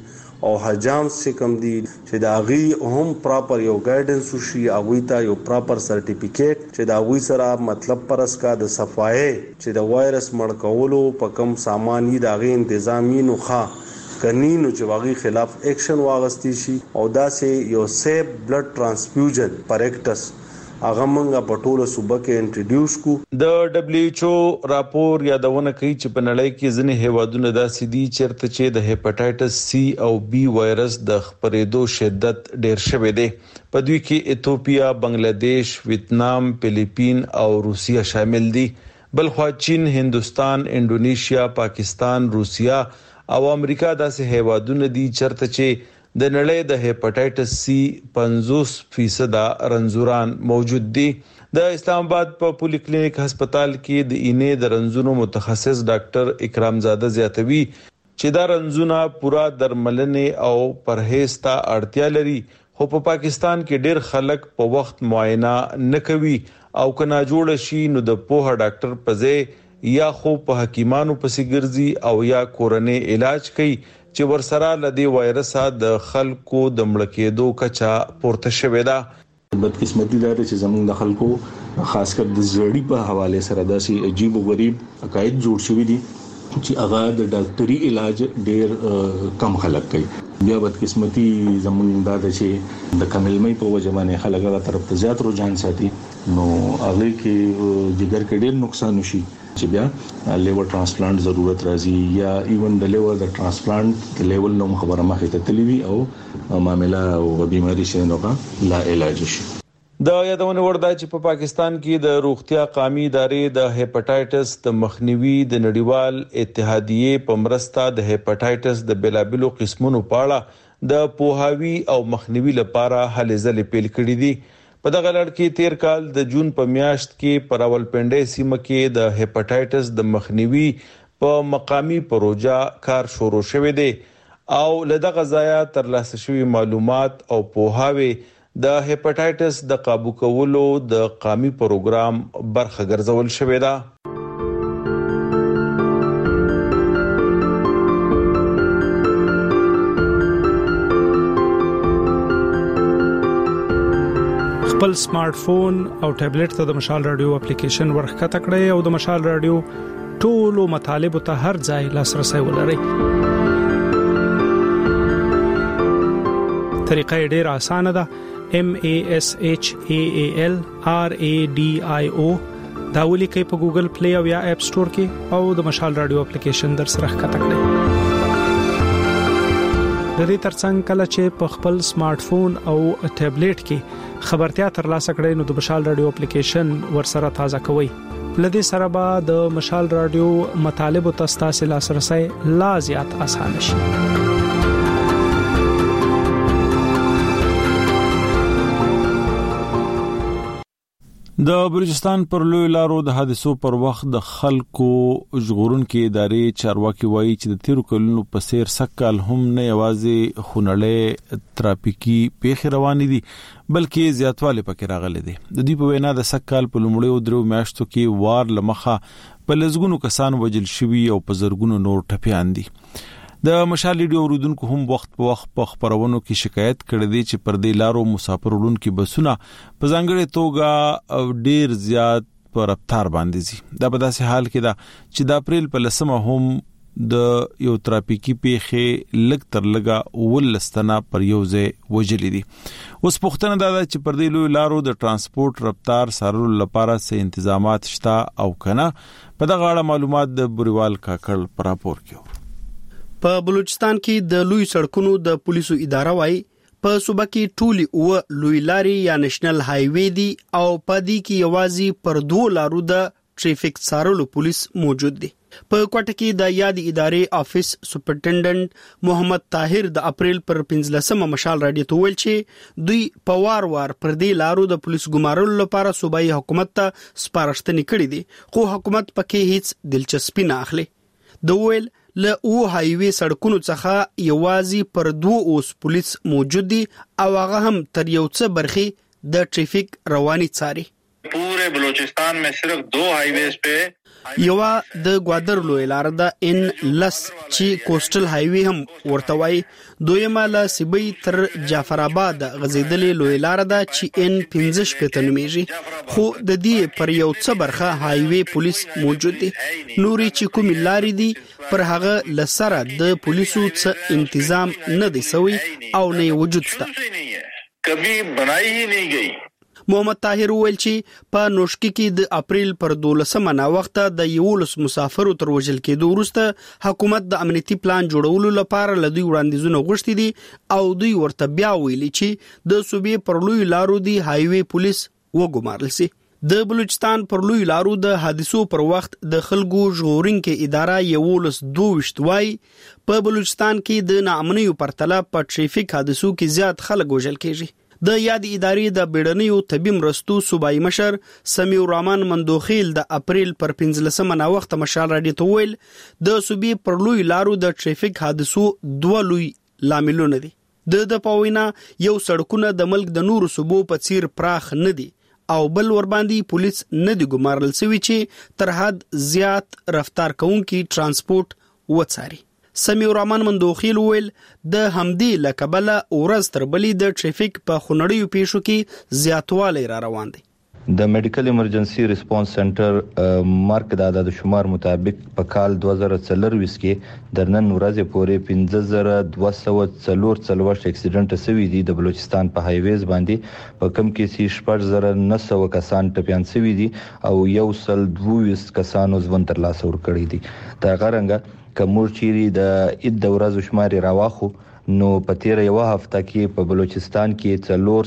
او حجامز چې کوم دي چې دا غي هم پراپر یو ګایډنس وشي او ته یو پراپر سرټیفیکیټ چې دا وی سره مطلب پرس کا د صفای چې د وایرس مړ کولو په کم سامان یې دا غي تنظیمي نوخه کنینو چې واغی خلاف ایکشن واغستی شي او دا سه یو سیف بلډ ترانسفیوژن پریکټس هغه مونږه په ټوله صوبه کې انټروډیوس کو. د دبليو ایچ او راپور یادونه کوي چې په نړۍ کې ځینې هیوادونه داسې دي چیرته چې د هپاتایټس سی او بی وایرس د خپرېدو شدت ډیر شوی دی. په دوی کې ایتھوپیا، بنگلاديش، ویتنام، فلیپین او روسیا شامل دي. بلخوا چین، هندستان، انډونیشیا، پاکستان، روسیا او امریکا داسې هیوادونه دي چرته چې د نړۍ د هپاتایټس سی 50% رنځوران موجود دي. د اسلام آباد په پولی کلینیک هسپتال کې د اینې د رنځونو متخصص ډاکټر اکرام زاده زیاتوي چې دا رنځونه پورا درملنې او پرهیز ته اړتیا لري، خو په پاکستان کې ډیر خلک په وخت معاینه نه کوي او کنا جوړ شي نو د پوهه ډاکټر په ځای یا خو په حکیمانو پسې ګرځي او یا کورنۍ علاج کوي چې ورسره لدی وایرسه د خلکو د مړ کېدو کچا پورته شوې ده. بدقسمتي دا چې زموږ د خلکو خاص کر د زړی په حواله سره داسې عجیب او غریب عقاید جوړ شوی دي چې هغه د ډاکټري علاج ډیر کم خلک کوي. بیا بدقسمتي زموږ دا چې د کملمۍ په وجه باندې خلک هغه طرف ته زیات رجحان ساتي نو هغه کې جګر کې ډیر نقصان وشي چې بیا لیور ترانسپلانت ضرورت راځي یا ایون د لیور د ترانسپلانت د لیول نو خبره مخه ته تلوي او معاملې او بیماری شنوغه لا علاج شي. د یادونه ورده چې په پاکستان کې د روغتیا قومي ادارې د هپاتایټس د مخنیوي د نړیوال اتحادیې په مرسته د هپاتایټس د بلابلو قسمونو په اړه د پوهاوی او مخنیوي لپاره هلې ځلې پیل کړې دي. په دغه لړ کې تیر کال د جون په میاشت کې په راولپنډي سیمه کې د هپاتایټس د مخنیوي په مقامی پروژه کار شروع شوې ده او لدغه ځای ترلاسه شوی معلومات او پوهاوی د هپاتایټس د قابو کولو د قومي پروګرام برخه ګرځول شوې ده. خپل سمارټ فون او ټابلیټ ته د مشال رادیو اپلیکیشن ورخته کړئ او د مشال رادیو ټولو مطالب ته هر ځای لاسرسي ولرئ. طریقه ډیره اسانه ده. MASHAAL RADIO دا ولیکئ په ګوګل پلی او یا اپ سٹور کې او د مشال رادیو اپلیکیشن در سره ښکته کړئ. د دې ترڅنګ کله چې په خپل سمارټ فون او ټابلیټ کې خبرتیا ترلاسه کړئ نو د مشال رادیو اپلیکیشن ورسره تازه کوئ. لدې سره به د مشال رادیو مطالب او تاسو لاسرسي لا زیات اسانه شي. د بلوچستان پر لوی لارو د حادثو پر وخت د خلکو ژغورونکو ادارې چارواکي وایي چې د تیرو کلونو په سیر سکهال هم نه یوازې خونړې ترافیکي پیښې روانې دي بلکې زیاتوالی پکې راغلي دي. د دې په وینا د سکهال په لومړیو درو میاشتو کې وار لمخه په لزګونو کسان وجل شوي او په زرګونو نور ټپيان دي. د مشال ریډیو اوریدونکو هم وخت په خبرونو کې شکایت کړې دي چې پر دې لارو مسافر وړونکو بسونه په ځانګړي توګه ډیر زیات په رفتار باندې دي. دا په داسې حال کې ده چې د اپریل په 10 هم د یو ترافیکي پیښې لګ تر لګه ولستنه پر یو ځای وجلې دي. اوس پوښتنه ده چې پر دې لوی لارو د ترانسپورت رفتار سارلو لپاره څه تنظیمات شته او کنه. په دغه اړه معلومات د بوریوال کاکړ پر راپور کې. په بلوچستان کې د لوی سړکونو د پولیسو اداره وايي په صوبه کې ټولي او لوی لاري یا نېشنل های وی دي او په دې کې یوازې پر 2 لارو د ټریفیک څارلو پولیس موجود دي. په کوټه کې د یاد ادارې افیس سپرنټنډنټ محمد طاهر د اپریل پر 15 مشال راډیو ته ویل چې دوی په وار پر دې لارو د پولیس ګمارلو لپاره صوبایي حکومت ته سپارښتنې کړې دي خو حکومت پکې هیڅ دلچسپي نه اخلي. د ویل له او هایوي سړکونو څخه یوازې پر 2 اوس پولیس موجود دي او هغه هم تر یو څه برخې د ټریفیک رواني څاري. पूरे बलूचिस्तान में सिर्फ 2 हाईवेज पे یو د ګوادر لوی لار د ان لس چې کوسټل هایوي هم ورته وای، دویمه له سیبی تر جعفر آباد غزیدلې لوی لار ده چې ان 15 پته نومیږي، خو د دې پر یو څه برخه هایوي پولیس موجود دي. نوري چې کوم لارې دي پر هغه لسره د پولیسو څه تنظیم نه دی سوی او نه وجود شته. کبھی بنائی ہی نہیں گئی. محمد طاهر ویل چې په نوشکی کې د اپریل پر 12 نا وخت د 11 مسافرو تر وژل کېدو وروسته حکومت د امنیتي پلان جوړولو لپاره لدی وړاندیزونه غوښتي دي او دوی ورته بیا ویلي چې د صوبې پر لوی لارو دی هایوي پولیس وګمارل سي. د بلوچستان پر لوی لارو د حادثو پر وخت د خلکو ژغورونکو اداره 1122 وای په بلوچستان کې د ناامنیو پرتله په ټریفیک حادثو کې زیات خلک وژل کېږي. د یاد ادارې د بیړنیو طبي مرستو صوبایي مشر سمیع الرحمن مندوخیل د اپریل پر 15 نا وخت مشال راډیو ته ویل د صوبې پر لوی لارو د ټریفیک حادثو دوه لوی لاملونه دي. د پاوینا یو سړکونه د ملک د نورو صوبو په څیر پراخ نه دي او بل ور باندې پولیس نه دی ګمارل سوي چې تر حد زیات رفتار کوونکي ترانسپورت وڅاري. سمیع الرحمن مندوخیل ویل د همدې لکبله ورځ تر بلې د ټریفیک په خونړیو پیښو کې زیاتوالی را روان دی. د میډیکل ایمرجنسي ریسپانس سنټر مارک د عدد شمار مطابق په کال 2024 کې د نن ورځې پورې 5240 اکسیډنټ شوي دي. د بلوچستان په هایویز باندې په کم کې 4900 کسان ټپيان شوي دي او 122 کسانو ژوند ترلاسه ورکړي دي. دا غرنګ کومور چيري د اید ورځو شماري راواخو نو په تیر یو هفته کې په بلوچستان کې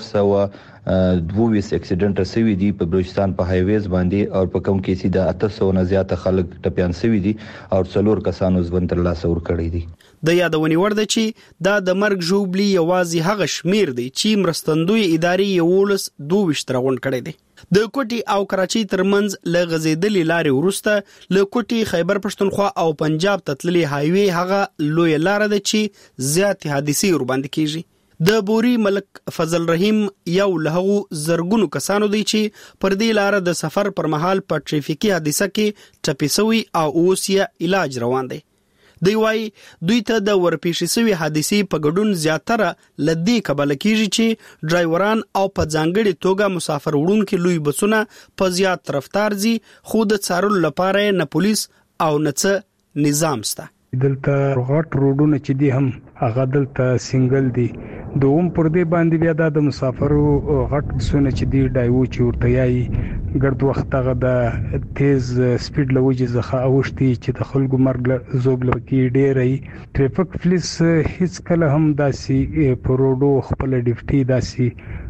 422 اکسیډنټ شوي دي په بلوچستان په هایویز باندې او په کوم کې د 800 نه زیات خلک ټپيان شوي دي او 4 کسانو ژوند ترلاسه ورکړي دي. د یادونې وړ ده چې دا د مرګ ژوبلي یوازې هغه شمیر دی چې مرستندوی ادارې 22 ترغون کړي دي. د کوټي او کراچي ترمنځ ل غزیدلې لارې ورسته ل کوټي خیبر پښتونخوا او پنجاب تتللي هایوي هغه لوی لار ده چې زیات حادثي ور باندې کیږي. د بوري ملک فضل رحیم یو له زرګونو کسانو دی چې پر دې لار د سفر پر مهال په ټریفیکي حادثه کې ټپيسوي او اوس یې علاج روان دی. دی وای دوی ته د ورپېښې سوي حادثې په ګډون زیاتره لدی کبل کیږي چې ډرایوران او په ځانګړي توګه مسافر وړونکو لوی بسونه په زیات رفتار زی خود څارل لپاره نه پولیس او نه څه نظام سته. دلته غټ روډونه چې دي هم هغه دلته سنگل دي. دوم پر دې باندې بیا د مسافرو غټ بسونه چې دي ډایو چې ورته یای ګرد وخت هغه د تیز سپیډ لوجه زخه اوشتي چې د خلکو مرګ زوګل کې ډېرې. ټریفیک پولیس هیڅ کله هم داسي پروډو خپل ډیفټي داسي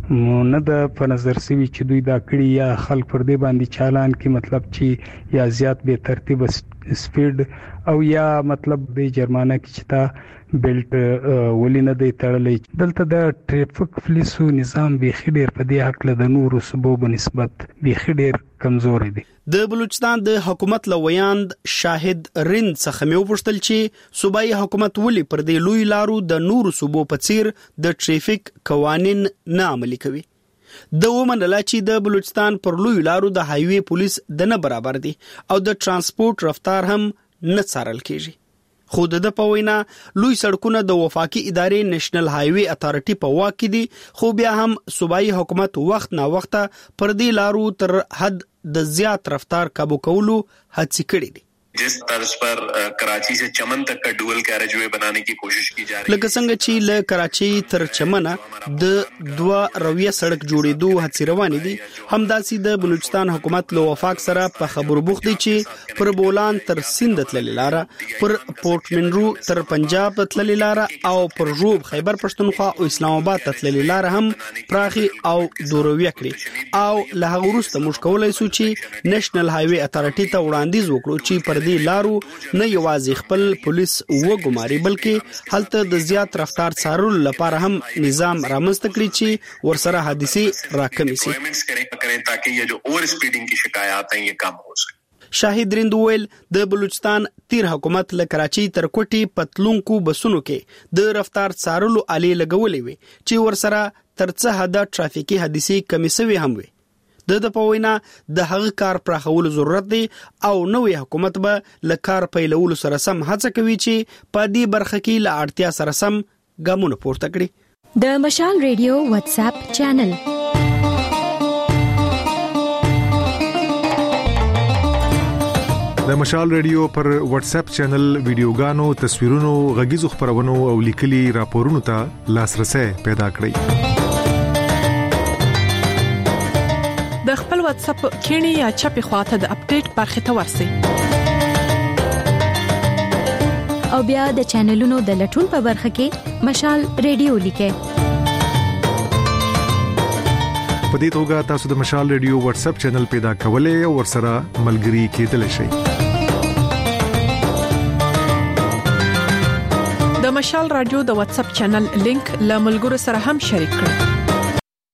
نه د په نظر سوي چې دوی دا کړی یا خلک پر دې باندې چالان کې مطلب چې یا زیات به ترتیب سپیډ او یا مطلب د جرمانه کې چې تا بیلټ ولینه دی تړلې. دلته د ټریفیک پولیسو نظام به خډیر په دې حق له نورو صوبو بنسبت به خډیر کمزوري دي. د بلوچستان د حکومت لویاند شاهد رند څخه مې وپوښتل چې صوبایي حکومت ولې پر دې لوی لارو د نورو صوبو په څیر د ټریفیک قوانین نه عملي کوي. د ومنله چې د بلوچستان پر لوی لارو د هایوي پولیس د نه برابر دي او د ترانسپورت رفتار هم نه څارل کیږي. خو د پوینا لوی سړکونه د وفاقي ادارې نېشنل هایوي اتارټي په واک کې دي، خو بیا هم صوبایي حکومت وخت نا وخت پر دې لارو تر حد د زیات رفتار काबू کولو هڅې کړې دي. जिस तर्ज पर कराची से चमन तक का डुअल कैरेजवे बनाने की कोशिश की जा रही है. لکه څنګه چې له کراچي تر چمنه د دوه رویه سړک جوړېدو هڅې روانې دي، همداسې د بلوچستان حکومت له وفاق سره په خبرو بوخت دي چې پر بولان تر سند تللې لار، پر پورت منرو تر پنجاب تللې لار او پر روب خیبر پښتونخوا او اسلام آباد تللې لار هم پراخي او دورویه کړي. او له هغه وروسته موږ کولای شو چې نېشنل هایوي اتارټي ته وړاندیز وکړو چې پر دې لارو نه یوازې خپل پولیس وګماري بلکې هلته د زیات رفتار څارلو لپاره هم نظام رامنځته کړي چې ورسره حادثې راکمې شي تاکہ یہ جو اوور سپیڈنگ کی شکایات ہیں یہ کم ہو سکے. شاهد رند ویل د بلوچستان تیر حکومت له کراچي تر کوټي پتلونکو بسونو کې د رفتار څارلو آلې لګولې وي چې ورسره تر څه حد ټرافیکي حادثې کمې شوي هم وي. د پوینا د هغه کار پراخولو ضرورت دی او نوې حکومت به لکار پیلولو سره سم هڅه کوي چې په دې برخه کې له اړتیا سره سم ګامونه پورته کړي. د مشال ریډیو واتس اپ چینل د مشال ریډیو پر واتس اپ چینل ویډیوګانو، تصویرونو، غږیزو خبرونو او لیکلي راپورونو ته لاسرسي پیدا کړئ. د خپل واتس اپ کینی یا چپی خواته د اپډیټ برخه ته ورسئ او بیا د چینلونو د لټون په برخه کې مشال ریډیو لیکئ. په دې توګه تاسو د مشال ریډیو واتس اپ چینل پیدا کولای او ورسره ملګري کېدلی شئ. د مشال رادیو د واتس اپ چینل لینک له ملګرو سره هم شریک کړئ.